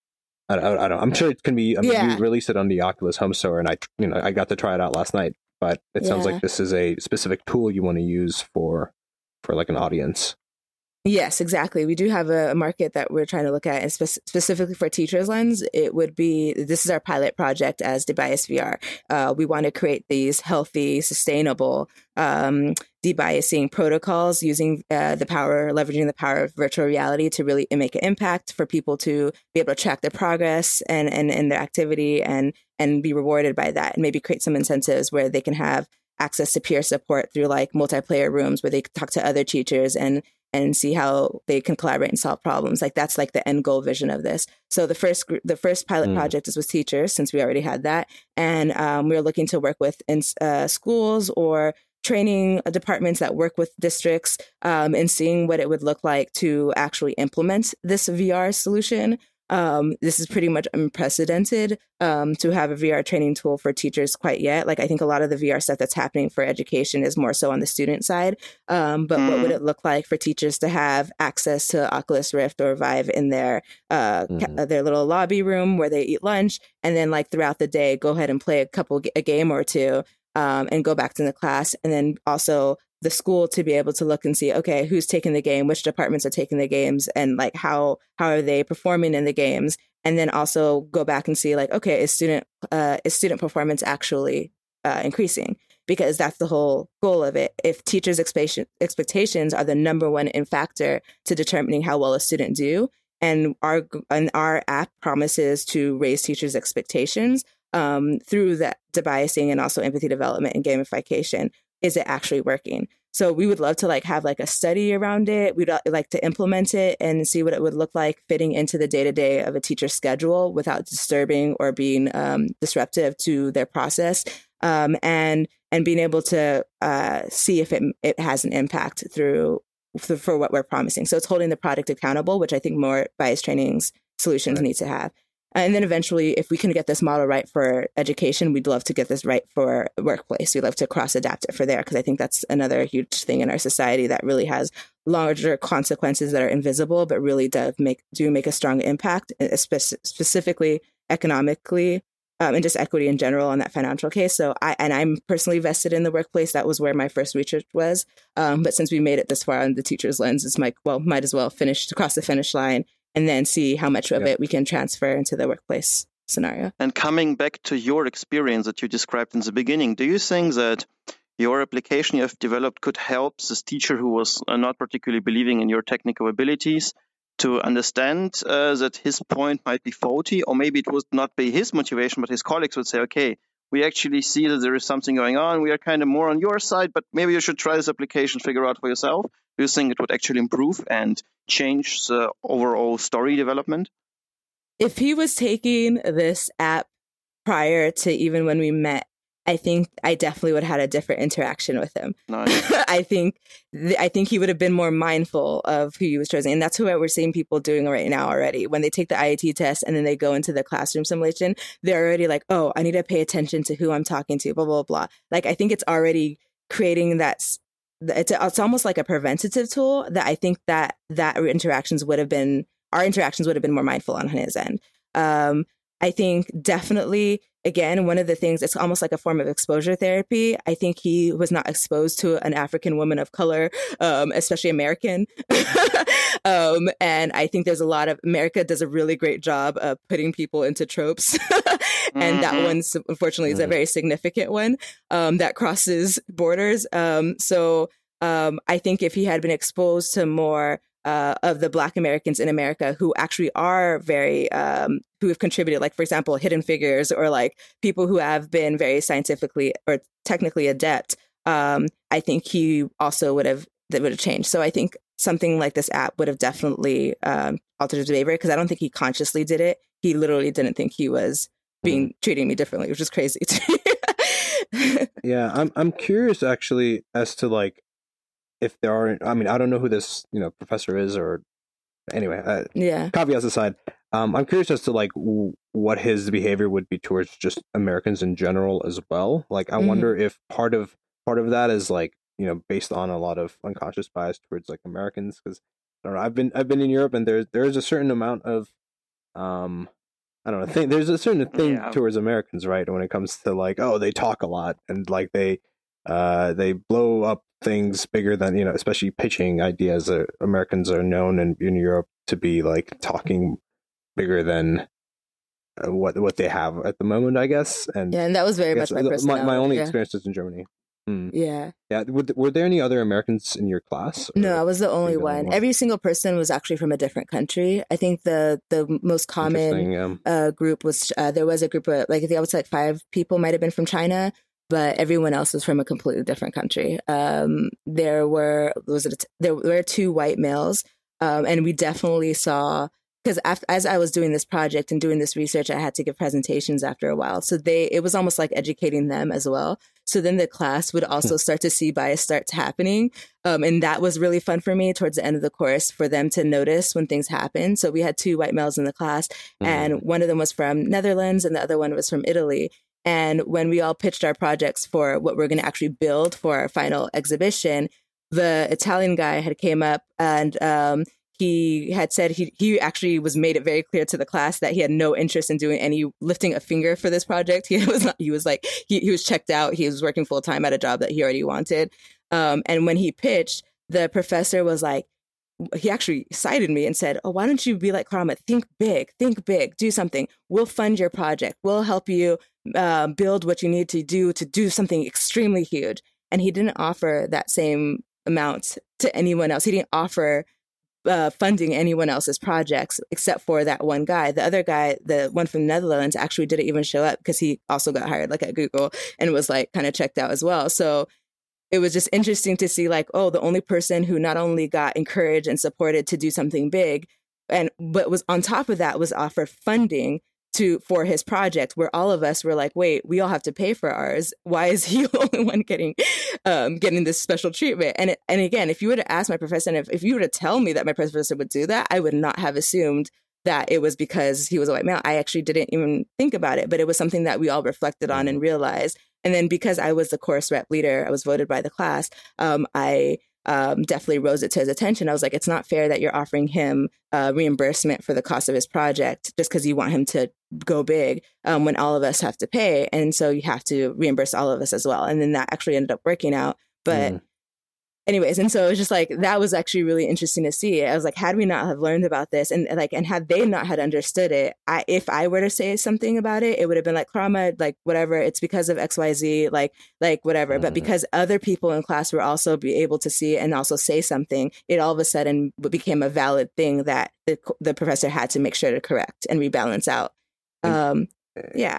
I, I, I don't, I'm sure it can be, I mean, Yeah. we released it on the Oculus Home Store and I, you know, I got to try it out last night, but it sounds Yeah. like this is a specific tool you want to use for, for like an audience. Yes, exactly. We do have a, a market that we're trying to look at, and spe- specifically for Teachers Lens, it would be, this is our pilot project as Debias V R. Uh, we want to create these healthy, sustainable um, debiasing protocols using uh, the power, leveraging the power of virtual reality to really make an impact for people to be able to track their progress and, and, and their activity and, and be rewarded by that, and maybe create some incentives where they can have access to peer support through like multiplayer rooms where they can talk to other teachers and and see how they can collaborate and solve problems. Like that's like the end goal vision of this. So the first gr- the first pilot Mm. project is with teachers, since we already had that, and um, we're looking to work with in, uh, schools or training departments that work with districts um, and seeing what it would look like to actually implement this V R solution. Um, this is pretty much unprecedented um, to have a V R training tool for teachers quite yet. Like I think a lot of the V R stuff that's happening for education is more so on the student side. Um, but mm. what would it look like for teachers to have access to Oculus Rift or Vive in their uh, mm-hmm. ca- their little lobby room where they eat lunch, and then like throughout the day, go ahead and play a couple a game or two, um, and go back to the class, and then also the school to be able to look and see, okay, who's taking the game, which departments are taking the games, and like how how are they performing in the games, and then also go back and see like, okay, is student uh, is student performance actually uh, increasing? Because that's the whole goal of it. If teachers' expectation, expectations are the number one in factor to determining how well a student do, and our and our app promises to raise teachers' expectations um, through that debiasing and also empathy development and gamification, is it actually working? So we would love to like have like a study around it. We'd like to implement it and see what it would look like fitting into the day-to-day of a teacher's schedule without disturbing or being um, disruptive to their process, um, and and being able to uh, see if it it has an impact through for, for what we're promising. So it's holding the product accountable, which I think more bias trainings solutions right. need to have. And then eventually, if we can get this model right for education, we'd love to get this right for workplace. We'd love to cross-adapt it for there, because I think that's another huge thing in our society that really has larger consequences that are invisible, but really do make do make a strong impact, spe- specifically economically, um, and just equity in general on that financial case. So I and I'm personally vested in the workplace. That was where my first research was. Um, but since we made it this far on the Teacher's Lens, it's like, well, might as well finish across the finish line, and then see how much of yeah. it we can transfer into the workplace scenario. And coming back to your experience that you described in the beginning, do you think that your application you have developed could help this teacher who was not particularly believing in your technical abilities to understand uh, that his point might be faulty, or maybe it would not be his motivation, but his colleagues would say, okay, we actually see that there is something going on. We are kind of more on your side, but maybe you should try this application, figure out for yourself. Do you think it would actually improve and change the overall story development? If he was taking this app prior to even when we met, I think I definitely would have had a different interaction with him. Nice. I think th- I think he would have been more mindful of who he was choosing. And that's what we're seeing people doing right now already. When they take the I A T test and then they go into the classroom simulation, they're already like, oh, I need to pay attention to who I'm talking to, blah, blah, blah. Like, I think it's already creating that. It's, a, it's almost like a preventative tool that I think that that interactions would have been, our interactions would have been more mindful on his end. Um, I think definitely, again, one of the things, it's almost like a form of exposure therapy. I think he was not exposed to an African woman of color, um, especially American. um, and I think there's a lot of, America does a really great job of putting people into tropes. and mm-hmm. that one, unfortunately, is mm-hmm. a very significant one um, that crosses borders. Um, so um, I think if he had been exposed to more Uh, of the Black Americans in America who actually are very, um, who have contributed, like, for example, Hidden Figures, or like people who have been very scientifically or technically adept, um, I think he also would have, that would have changed. So I think something like this app would have definitely um, altered his behavior, because I don't think he consciously did it. He literally didn't think he was being mm. treating me differently, which is crazy. Yeah, I'm I'm curious actually as to like, if there are, I mean, I don't know who this, you know, professor is, or anyway, uh, yeah. caveats aside, um, I'm curious as to like w- what his behavior would be towards just Americans in general as well. Like, I mm-hmm. wonder if part of part of that is like, you know, based on a lot of unconscious bias towards like Americans, because I don't know, I've been I've been in Europe, and there's there's a certain amount of, um, I don't know, thing, there's a certain thing yeah. towards Americans, right, when it comes to like, oh, they talk a lot, and like they uh they blow up things bigger than, you know, especially pitching ideas. Uh, Americans are known in, in Europe to be like talking bigger than uh, what what they have at the moment, I guess. And yeah, and that was very much my personality. My, my only yeah. experience is in Germany. Hmm. Yeah. Yeah. Were, were there any other Americans in your class? No, I was the only one. one. Every single person was actually from a different country. I think the the most common yeah. uh, group was, uh, there was a group of, like, I think I was like five people might have been from China, but everyone else was from a completely different country. Um, there were was it, there were two white males, um, and we definitely saw, because as I was doing this project and doing this research, I had to give presentations after a while. So they it was almost like educating them as well. So then the class would also start to see bias starts happening, um, and that was really fun for me towards the end of the course, for them to notice when things happen. So we had two white males in the class, mm-hmm. and one of them was from Netherlands, and the other one was from Italy. And when we all pitched our projects for what we're going to actually build for our final exhibition, the Italian guy had came up, and um, he had said he he actually was made it very clear to the class that he had no interest in doing any lifting a finger for this project. He was not, he was like, he, he was checked out. He was working full time at a job that he already wanted. Um, and when he pitched, the professor was like, he actually cited me and said, oh, why don't you be like Karama? Think big, think big, do something. We'll fund your project. We'll help you uh, build what you need to do to do something extremely huge. And he didn't offer that same amount to anyone else. He didn't offer uh, funding anyone else's projects except for that one guy. The other guy, the one from the Netherlands, actually didn't even show up because he also got hired like at Google and was like kind of checked out as well. So it was just interesting to see like, oh, the only person who not only got encouraged and supported to do something big, and but was on top of that was offered funding to for his project, where all of us were like, wait, we all have to pay for ours. Why is he the only one getting um, getting this special treatment? And and again, if you would have asked my professor, and if, if you were to tell me that my professor would do that, I would not have assumed that it was because he was a white male. I actually didn't even think about it, but it was something that we all reflected on and realized. And then because I was the course rep leader, I was voted by the class, um, I um, definitely rose it to his attention. I was like, it's not fair that you're offering him uh, reimbursement for the cost of his project just because you want him to go big um, when all of us have to pay. And so you have to reimburse all of us as well. And then that actually ended up working out. But mm. anyways, and so it was just like, that was actually really interesting to see. I was like, had we not have learned about this and like, and had they not had understood it, I, if I were to say something about it, it would have been like, Karama, like whatever, it's because of X Y Z, like, like whatever. Mm-hmm. But because other people in class were also be able to see and also say something, it all of a sudden became a valid thing that the, the professor had to make sure to correct and rebalance out. Um, yeah.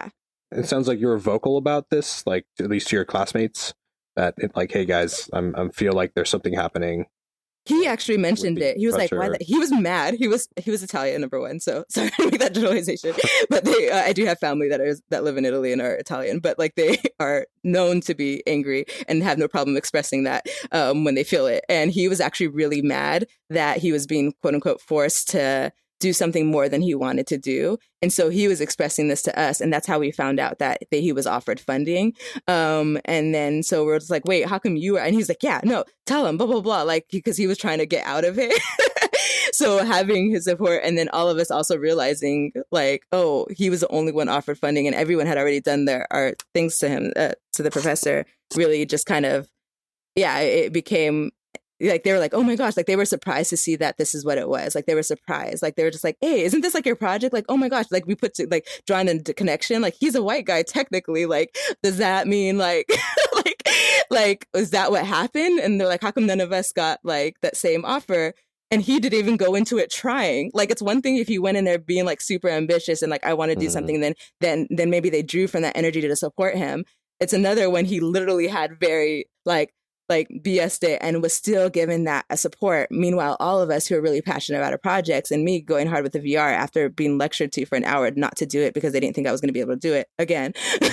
it sounds like you were vocal about this, like at least to your classmates, that it, like, hey guys, I'm I feel like there's something happening. He actually mentioned it. He was like, "Why?" The-? He was mad. He was he was Italian, number one. So sorry to make that generalization, but they uh, I do have family that is that live in Italy and are Italian, but like they are known to be angry and have no problem expressing that um, when they feel it. And he was actually really mad that he was being quote unquote forced to do something more than he wanted to do. And so he was expressing this to us. And that's how we found out that, that he was offered funding. Um, and then so we're just like, wait, how come you are? And he's like, yeah, no, tell him, blah, blah, blah. Like, because he was trying to get out of it. So having his support, and then all of us also realizing like, oh, he was the only one offered funding and everyone had already done their art things to him, uh, to the professor, really just kind of, yeah, it became like, they were like, oh my gosh, like they were surprised to see that this is what it was. Like they were surprised. Like they were just like, hey, isn't this like your project? Like, oh my gosh, like we put to, like drawing the connection. Like he's a white guy technically. Like, does that mean like, like, like, is that what happened? And they're like, how come none of us got like that same offer? And he didn't even go into it trying. Like, it's one thing if you went in there being like super ambitious and like, I want to do mm-hmm. something, then, then, then maybe they drew from that energy to support him. It's another when he literally had very like, like B S'd it and was still given that a support. Meanwhile, all of us who are really passionate about our projects, and me going hard with the V R after being lectured to for an hour not to do it because they didn't think I was going to be able to do it again,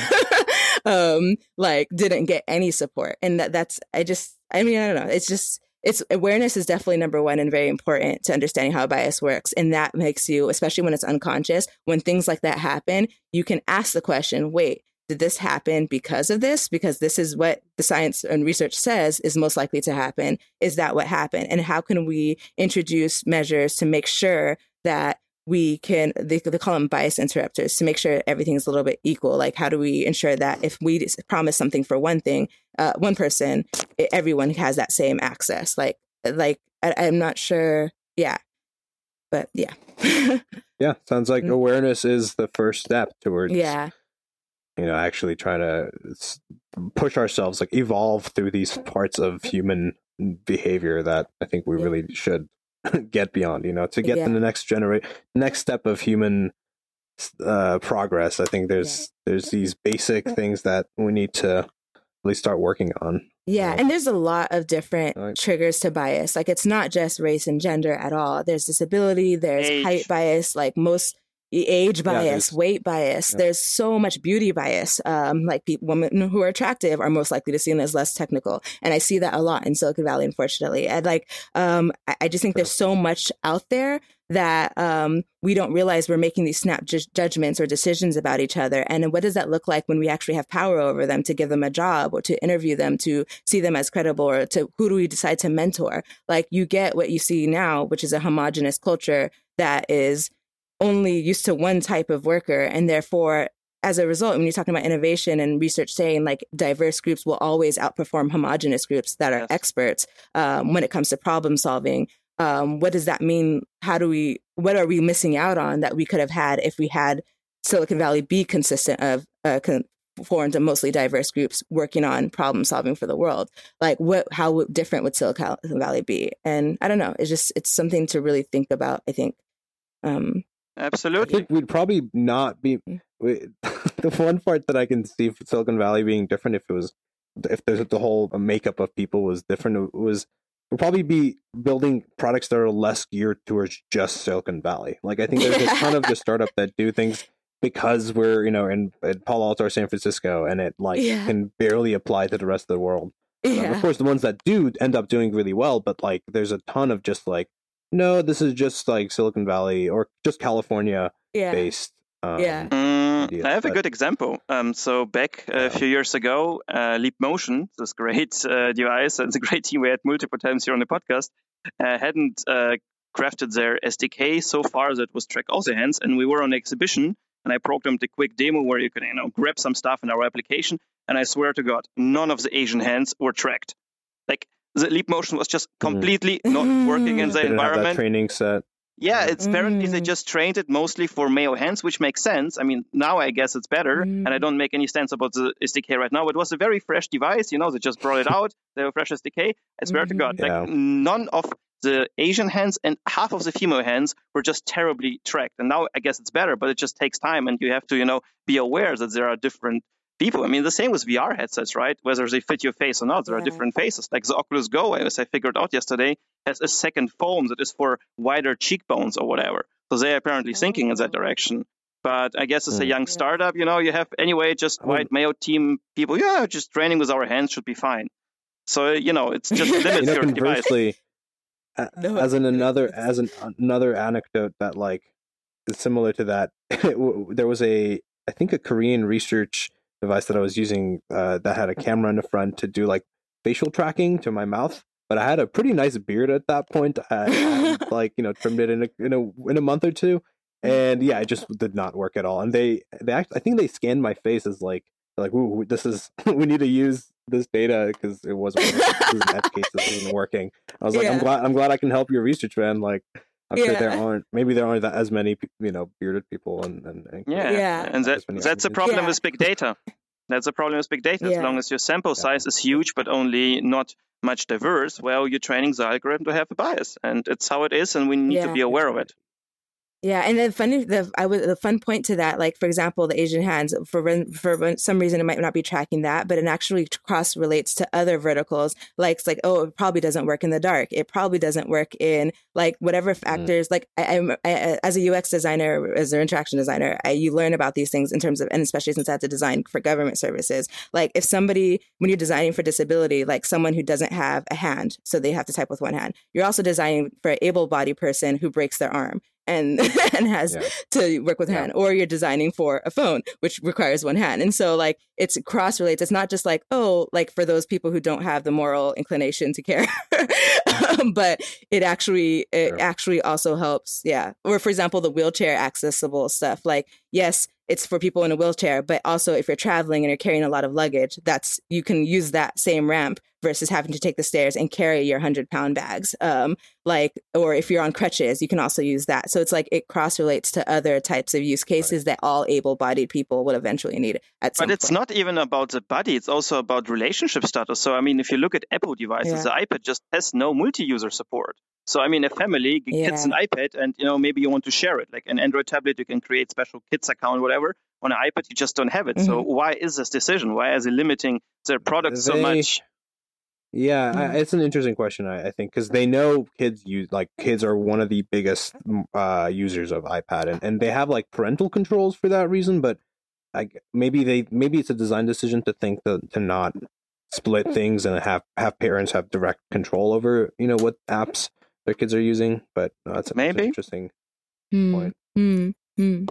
um, like didn't get any support. And that that's, I just, I mean, I don't know. It's just, it's awareness is definitely number one and very important to understanding how bias works. And that makes you, especially when it's unconscious, when things like that happen, you can ask the question, wait, did this happen because of this? Because this is what the science and research says is most likely to happen. Is that what happened? And how can we introduce measures to make sure that we can, they, they call them bias interrupters, to make sure everything's a little bit equal? Like, how do we ensure that if we promise something for one thing, uh, one person, it, everyone has that same access? Like, like I, I'm not sure. Yeah. But yeah. Yeah. Sounds like mm-hmm. awareness is the first step towards. Yeah. You know, actually trying to push ourselves, like evolve through these parts of human behavior that I think we yeah. really should get beyond, you know, to get yeah. to the next generation, next step of human uh, progress. I think there's, yeah. there's these basic things that we need to really start working on. Yeah. And there's a lot of different right. triggers to bias. Like it's not just race and gender at all. There's disability, there's Age. height bias, like most age bias, yeah, weight bias. Yeah. There's so much beauty bias. Um, like people, women who are attractive are most likely to see them as less technical. And I see that a lot in Silicon Valley, unfortunately. And like, um, I, I just think there's so much out there that um, we don't realize we're making these snap ju- judgments or decisions about each other. And what does that look like when we actually have power over them to give them a job or to interview them, to see them as credible, or to who do we decide to mentor? Like you get what you see now, which is a homogenous culture that is only used to one type of worker. And therefore, as a result, when you're talking about innovation and research saying like diverse groups will always outperform homogenous groups that are yes. experts um, when it comes to problem solving. Um, what does that mean? How do we, what are we missing out on that we could have had if we had Silicon Valley be consistent of uh, conformed to mostly diverse groups working on problem solving for the world? Like what, how different would Silicon Valley be? And I don't know, it's just, it's something to really think about, I think. Um, Absolutely. I think we'd probably not be we, the one part that I can see for Silicon Valley being different, if it was, if the, the whole makeup of people was different, it was we'd probably be building products that are less geared towards just Silicon Valley. Like I think there's a ton of just startup that do things because we're, you know, in, in Palo Alto or San Francisco, and it like yeah. can barely apply to the rest of the world. Yeah. Um, of course, the ones that do end up doing really well, but like there's a ton of just like, no, this is just like Silicon Valley or just California yeah. based. Um, yeah. Mm, I have but, a good example. Um, so back uh, yeah. a few years ago, uh, Leap Motion, this great uh, device, and it's a great team we had multiple times here on the podcast, uh, hadn't uh, crafted their S D K so far that was track also hands. And we were on an exhibition, and I programmed a quick demo where you can, you know, grab some stuff in our application. And I swear to God, none of the Asian hands were tracked. Like, the Leap Motion was just completely mm. not working in the they didn't environment. Have that training set. Yeah, it's mm. apparently they just trained it mostly for male hands, which makes sense. I mean, now I guess it's better, mm. and I don't make any sense about the S D K right now. But it was a very fresh device, you know. They just brought it out. They were fresh S D K. I swear mm. to God, yeah. like none of the Asian hands and half of the female hands were just terribly tracked. And now I guess it's better, but it just takes time, and you have to, you know, be aware that there are different people. I mean, the same with V R headsets, right? Whether they fit your face or not, there Yeah. are different faces. Like the Oculus Go, as I figured out yesterday, has a second foam that is for wider cheekbones or whatever. So they're apparently thinking in that Oh. direction. But I guess as a Mm. young Yeah. startup, you know, you have anyway just I would- white male team people. Yeah, just training with our hands should be fine. So you know, it's just limits You know, your device. conversely, a- No, as an it's- another it's- as an another anecdote that like is similar to that, there was a I think a Korean research device that I was using uh, that had a camera in the front to do like facial tracking to my mouth. But I had a pretty nice beard at that point. I, I like you know trimmed it in a in a in a month or two, and yeah, it just did not work at all. And they they act, I think they scanned my face as like like ooh, this is we need to use this data because it wasn't this is an edge case, this isn't working. I was like, I'm Yeah. glad I'm glad I can help your research, man. Like I'm sure there Yeah. aren't maybe there aren't that as many pe- you know bearded people and and, and Yeah, Yeah. and that as many that's a Asians. problem Yeah. with big data. That's a problem with big data. As Yeah. long as your sample size is huge but only not much diverse, well, you're training the algorithm to have a bias, and it's how it is, and we need to Yeah. be aware of it. Yeah, and the funny, the I would the fun point to that, like for example, the Asian hands, for when, for when, some reason it might not be tracking that, but it actually cross relates to other verticals. Like it's like, oh, it probably doesn't work in the dark. It probably doesn't work in like whatever factors. Like I, I'm I, as a U X designer, as an interaction designer, I, you learn about these things in terms of, and especially since I had to design for government services. Like if somebody, when you're designing for disability, like someone who doesn't have a hand, so they have to type with one hand, you're also designing for an able-bodied person who breaks their arm and and has Yeah. to work with Yeah. hand, or you're designing for a phone which requires one hand. And so like it's cross relates. It's not just like, oh, like for those people who don't have the moral inclination to care, um, but it actually it Sure. actually also helps. Yeah. Or for example, the wheelchair accessible stuff. Like yes, it's for people in a wheelchair, but also if you're traveling and you're carrying a lot of luggage, that's you can use that same ramp versus having to take the stairs and carry your hundred pound bags. Um, like, or if you're on crutches, you can also use that. So it's like it cross relates to other types of use cases that all able bodied people will eventually need at some But it's point. not even about the body, it's also about relationship status. So, I mean, if you look at Apple devices, Yeah. the iPad just has no multi-user support. So, I mean, a family g- gets an iPad and, you know, maybe you want to share it. Like an Android tablet, you can create special kids account, whatever. On an iPad, you just don't have it. So why is this decision? Why is it limiting their product so They- much? Yeah, Mhm. I, it's an interesting question, I, I think, because they know kids use like kids are one of the biggest uh, users of iPad, and, and they have like parental controls for that reason. But like maybe they maybe it's a design decision to think that to not split things and have have parents have direct control over you know what apps their kids are using. But no, that's, a, that's an Maybe. interesting Hmm. point. Hmm. Hmm.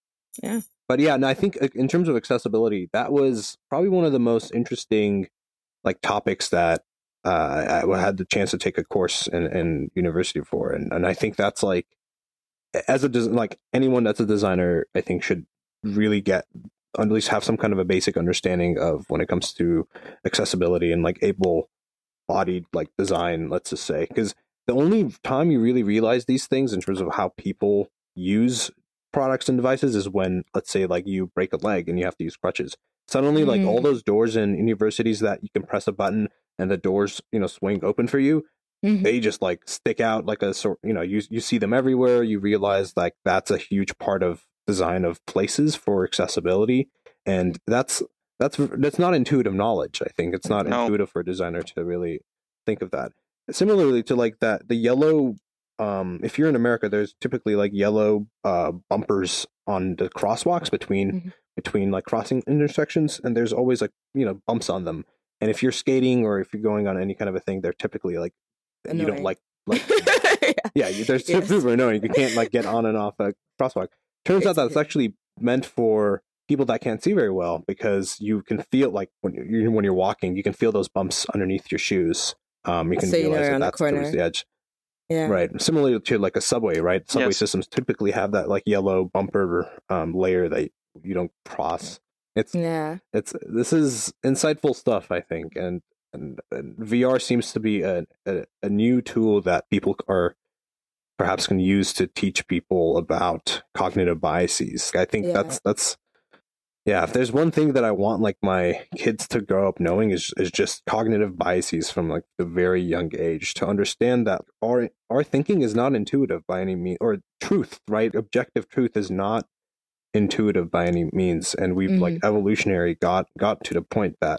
But yeah, no, I think uh, in terms of accessibility, that was probably one of the most interesting like topics that uh, I had the chance to take a course in, in university for, and and I think that's like as a des- like anyone that's a designer, I think should really get at least have some kind of a basic understanding of when it comes to accessibility and like able-bodied like design. Let's just say, because the only time you really realize these things in terms of how people use products and devices is when, let's say, like you break a leg and you have to use crutches. Suddenly, like all Mm. those doors in universities that you can press a button and the doors, you know, swing open for you, Mhm. they just like stick out like a sort. You know, you you see them everywhere. You realize like that's a huge part of design of places for accessibility, and that's that's that's not intuitive knowledge. I think it's not No. intuitive for a designer to really think of that. Similarly to like that, the yellow. Um, if you're in America, there's typically like yellow uh, bumpers on the crosswalks between Mhm. between like crossing intersections, and there's always like you know bumps on them. And if you're skating or if you're going on any kind of a thing, they're typically like you don't Annoying. like like Yeah. yeah, you- there's Yes. super annoying. You can't like get on and off a crosswalk. Turns out It's- that's actually meant for people that can't see very well because you can feel like when you when you're walking, you can feel those bumps underneath your shoes. Um, you can So you know realize you're that on the that's towards corner. the edge. Yeah. Right. Similar to like a subway, right? Subway Yes. systems typically have that like yellow bumper um, layer that you don't cross. It's Yeah. it's this is insightful stuff, I think, and and, and V R seems to be a, a a new tool that people are perhaps can use to teach people about cognitive biases. I think Yeah. that's that's Yeah, if there's one thing that I want like my kids to grow up knowing is is just cognitive biases from like the very young age, to understand that our our thinking is not intuitive by any means, or truth, right? Objective truth is not intuitive by any means, and we've mm-hmm. like evolutionary got got to the point that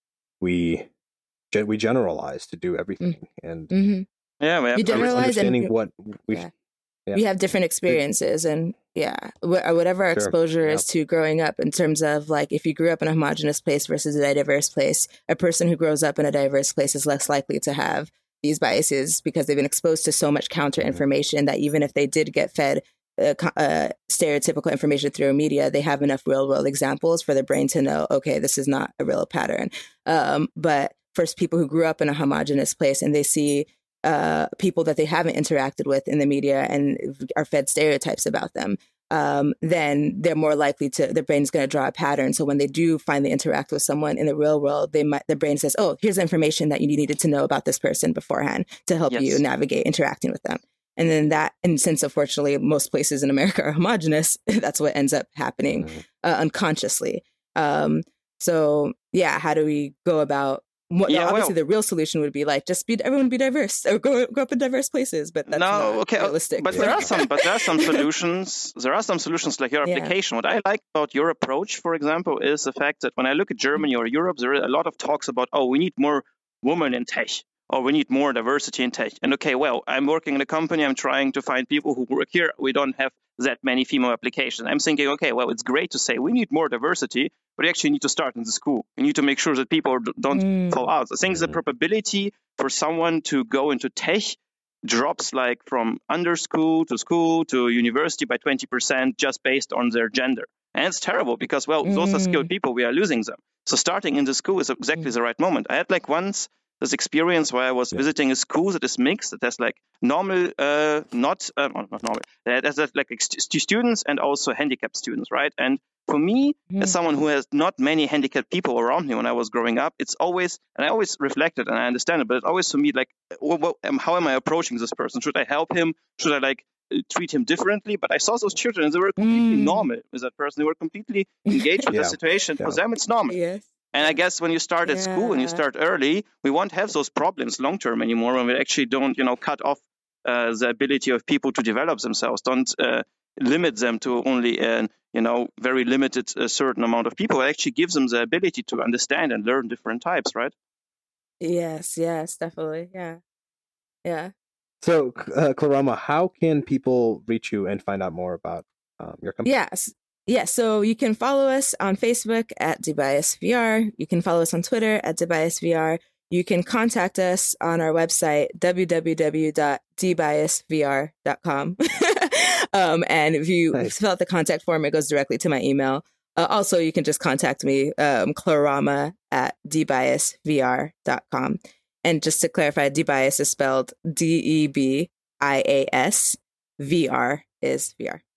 we we generalize to do everything, mm-hmm. and mm-hmm. yeah, we have you generalize understanding and, what we. Yeah. Yeah. We have different experiences, and yeah, whatever our sure. exposure yeah. is to growing up, in terms of like if you grew up in a homogenous place versus a diverse place, a person who grows up in a diverse place is less likely to have these biases because they've been exposed to so much counter information mm-hmm. that even if they did get fed uh, uh, stereotypical information through media, they have enough real world examples for their brain to know, okay, this is not a real pattern. Um, but for people who grew up in a homogenous place and they see uh, people that they haven't interacted with in the media and are fed stereotypes about them, um, then they're more likely to, their brain's going to draw a pattern. So when they do finally interact with someone in the real world, they might, their brain says, oh, here's information that you needed to know about this person beforehand to help yes. you navigate interacting with them. And then that, and since unfortunately most places in America are homogenous, that's what ends up happening uh, unconsciously. Um, so yeah, how do we go about What, yeah, obviously, well, the real solution would be like just be everyone be diverse or go go up in diverse places, but that's no, not okay, realistic. But there are some, but there are some solutions. There are some solutions like your Yeah. application. What I like about your approach, for example, is the fact that when I look at Germany or Europe, there are a lot of talks about, oh, we need more women in tech, or we need more diversity in tech. And okay, well, I'm working in a company. I'm trying to find people who work here. We don't have that many female applications. I'm thinking, okay, well, it's great to say we need more diversity, but you actually need to start in the school. You need to make sure that people don't Mm. fall out. I think the probability for someone to go into tech drops like from under school to school to university by twenty percent just based on their gender. And it's terrible because, well, those are Mm. skilled people. We are losing them. So starting in the school is exactly the right moment. I had like once this experience where I was Yeah. visiting a school that is mixed, that has like normal, uh, not, uh, not normal, that has like st- students and also handicapped students, right? And for me, Mm. as someone who has not many handicapped people around me when I was growing up, it's always, and I always reflected, and I understand it, but it's always for me like, well, well, um, how am I approaching this person? Should I help him? Should I like uh, treat him differently? But I saw those children, and they were completely Mm. normal with that person. They were completely engaged with Yeah. the situation. For Yeah. them, it's normal. Yes. And I guess when you start at school and you Yeah. start early, we won't have those problems long term anymore when we actually don't, you know, cut off uh, the ability of people to develop themselves. Don't uh, limit them to only an, you know, very limited uh, certain amount of people. It actually gives them the ability to understand and learn different types, right? Yes. Yes. Definitely. Yeah. Yeah. So, uh, Klarama, how can people reach you and find out more about um, your company? Yes. Yeah, so you can follow us on Facebook at DeBiasVR. You can follow us on Twitter at DeBiasVR. You can contact us on our website, w w w dot d bias v r dot com. um, and if you Nice. fill out the contact form, it goes directly to my email. Uh, also, you can just contact me, um, Klarama at d bias v r dot com. And just to clarify, DeBias is spelled D E B I A S. V R is V R.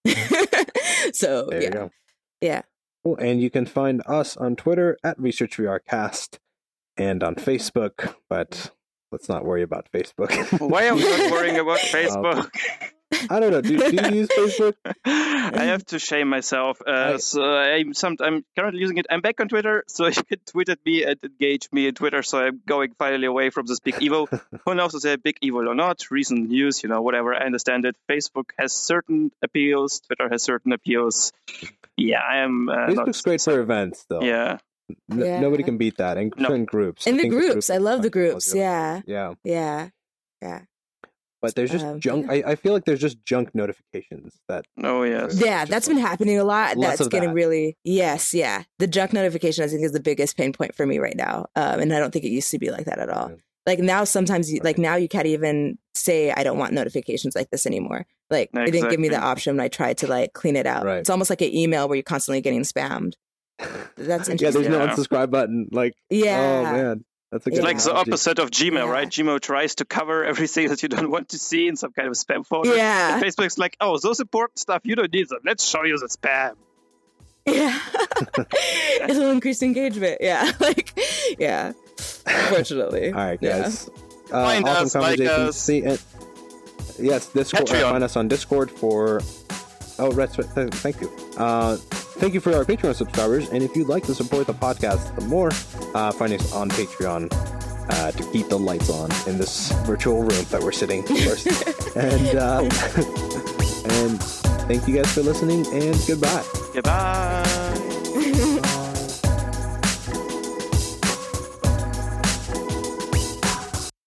So There yeah, you go. yeah, Cool. And you can find us on Twitter at ResearchVRcast and on Facebook, but let's not worry about Facebook. Why are we not worrying about Facebook? I don't know. Do, do you use Facebook? I have to shame myself. Uh, I- so I'm, some, I'm currently using it. I'm back on Twitter, so you can tweet at me and engage me on Twitter. So I'm going finally away from this big evil. Who knows if they're big evil or not? Recent news, you know, whatever. I understand it. Facebook has certain appeals. Twitter has certain appeals. Yeah, I am. Uh, Facebook's not, great for events, though. Yeah. N- Yeah. Nobody can beat that. And No. in groups. in I the think groups, I is love the fun. groups. Yeah, Yeah. yeah, yeah, But there's just Um, junk. I, I feel like there's just junk notifications that. Oh, yes. yeah. Just That's like- been happening a lot. less That's of getting that. really yes, yeah. The junk notification, I think, is the biggest pain point for me right now, um, and I don't think it used to be like that at all. Yeah. Like now, sometimes you, like Right. now you can't even say I don't want notifications like this anymore. Like it didn't give me the Exactly. option when I tried to like clean it out. Right. It's almost like an email where you're constantly getting spammed. That's Yeah, there's interesting. no Yeah. unsubscribe button. Like, Yeah. oh man, that's a good It's like the analogy. opposite of Gmail, Yeah. right? Gmail tries to cover everything that you don't want to see in some kind of spam folder. Yeah. And Facebook's like, oh, those important stuff, you don't need them. Let's show you the spam. Yeah. It'll increase engagement. Yeah. Like, yeah. Unfortunately. All right, Yeah. guys. Uh, Find awesome us, like conversation. us. See, uh, yes, Discord. Uh, Patreon. find us on Discord for. Oh, right. Th- thank you. Uh, thank you for our Patreon subscribers. And if you'd like to support the podcast more, uh, find us on Patreon uh, to keep the lights on in this virtual room that we're sitting, of course. and, uh, and thank you guys for listening, and goodbye. Goodbye.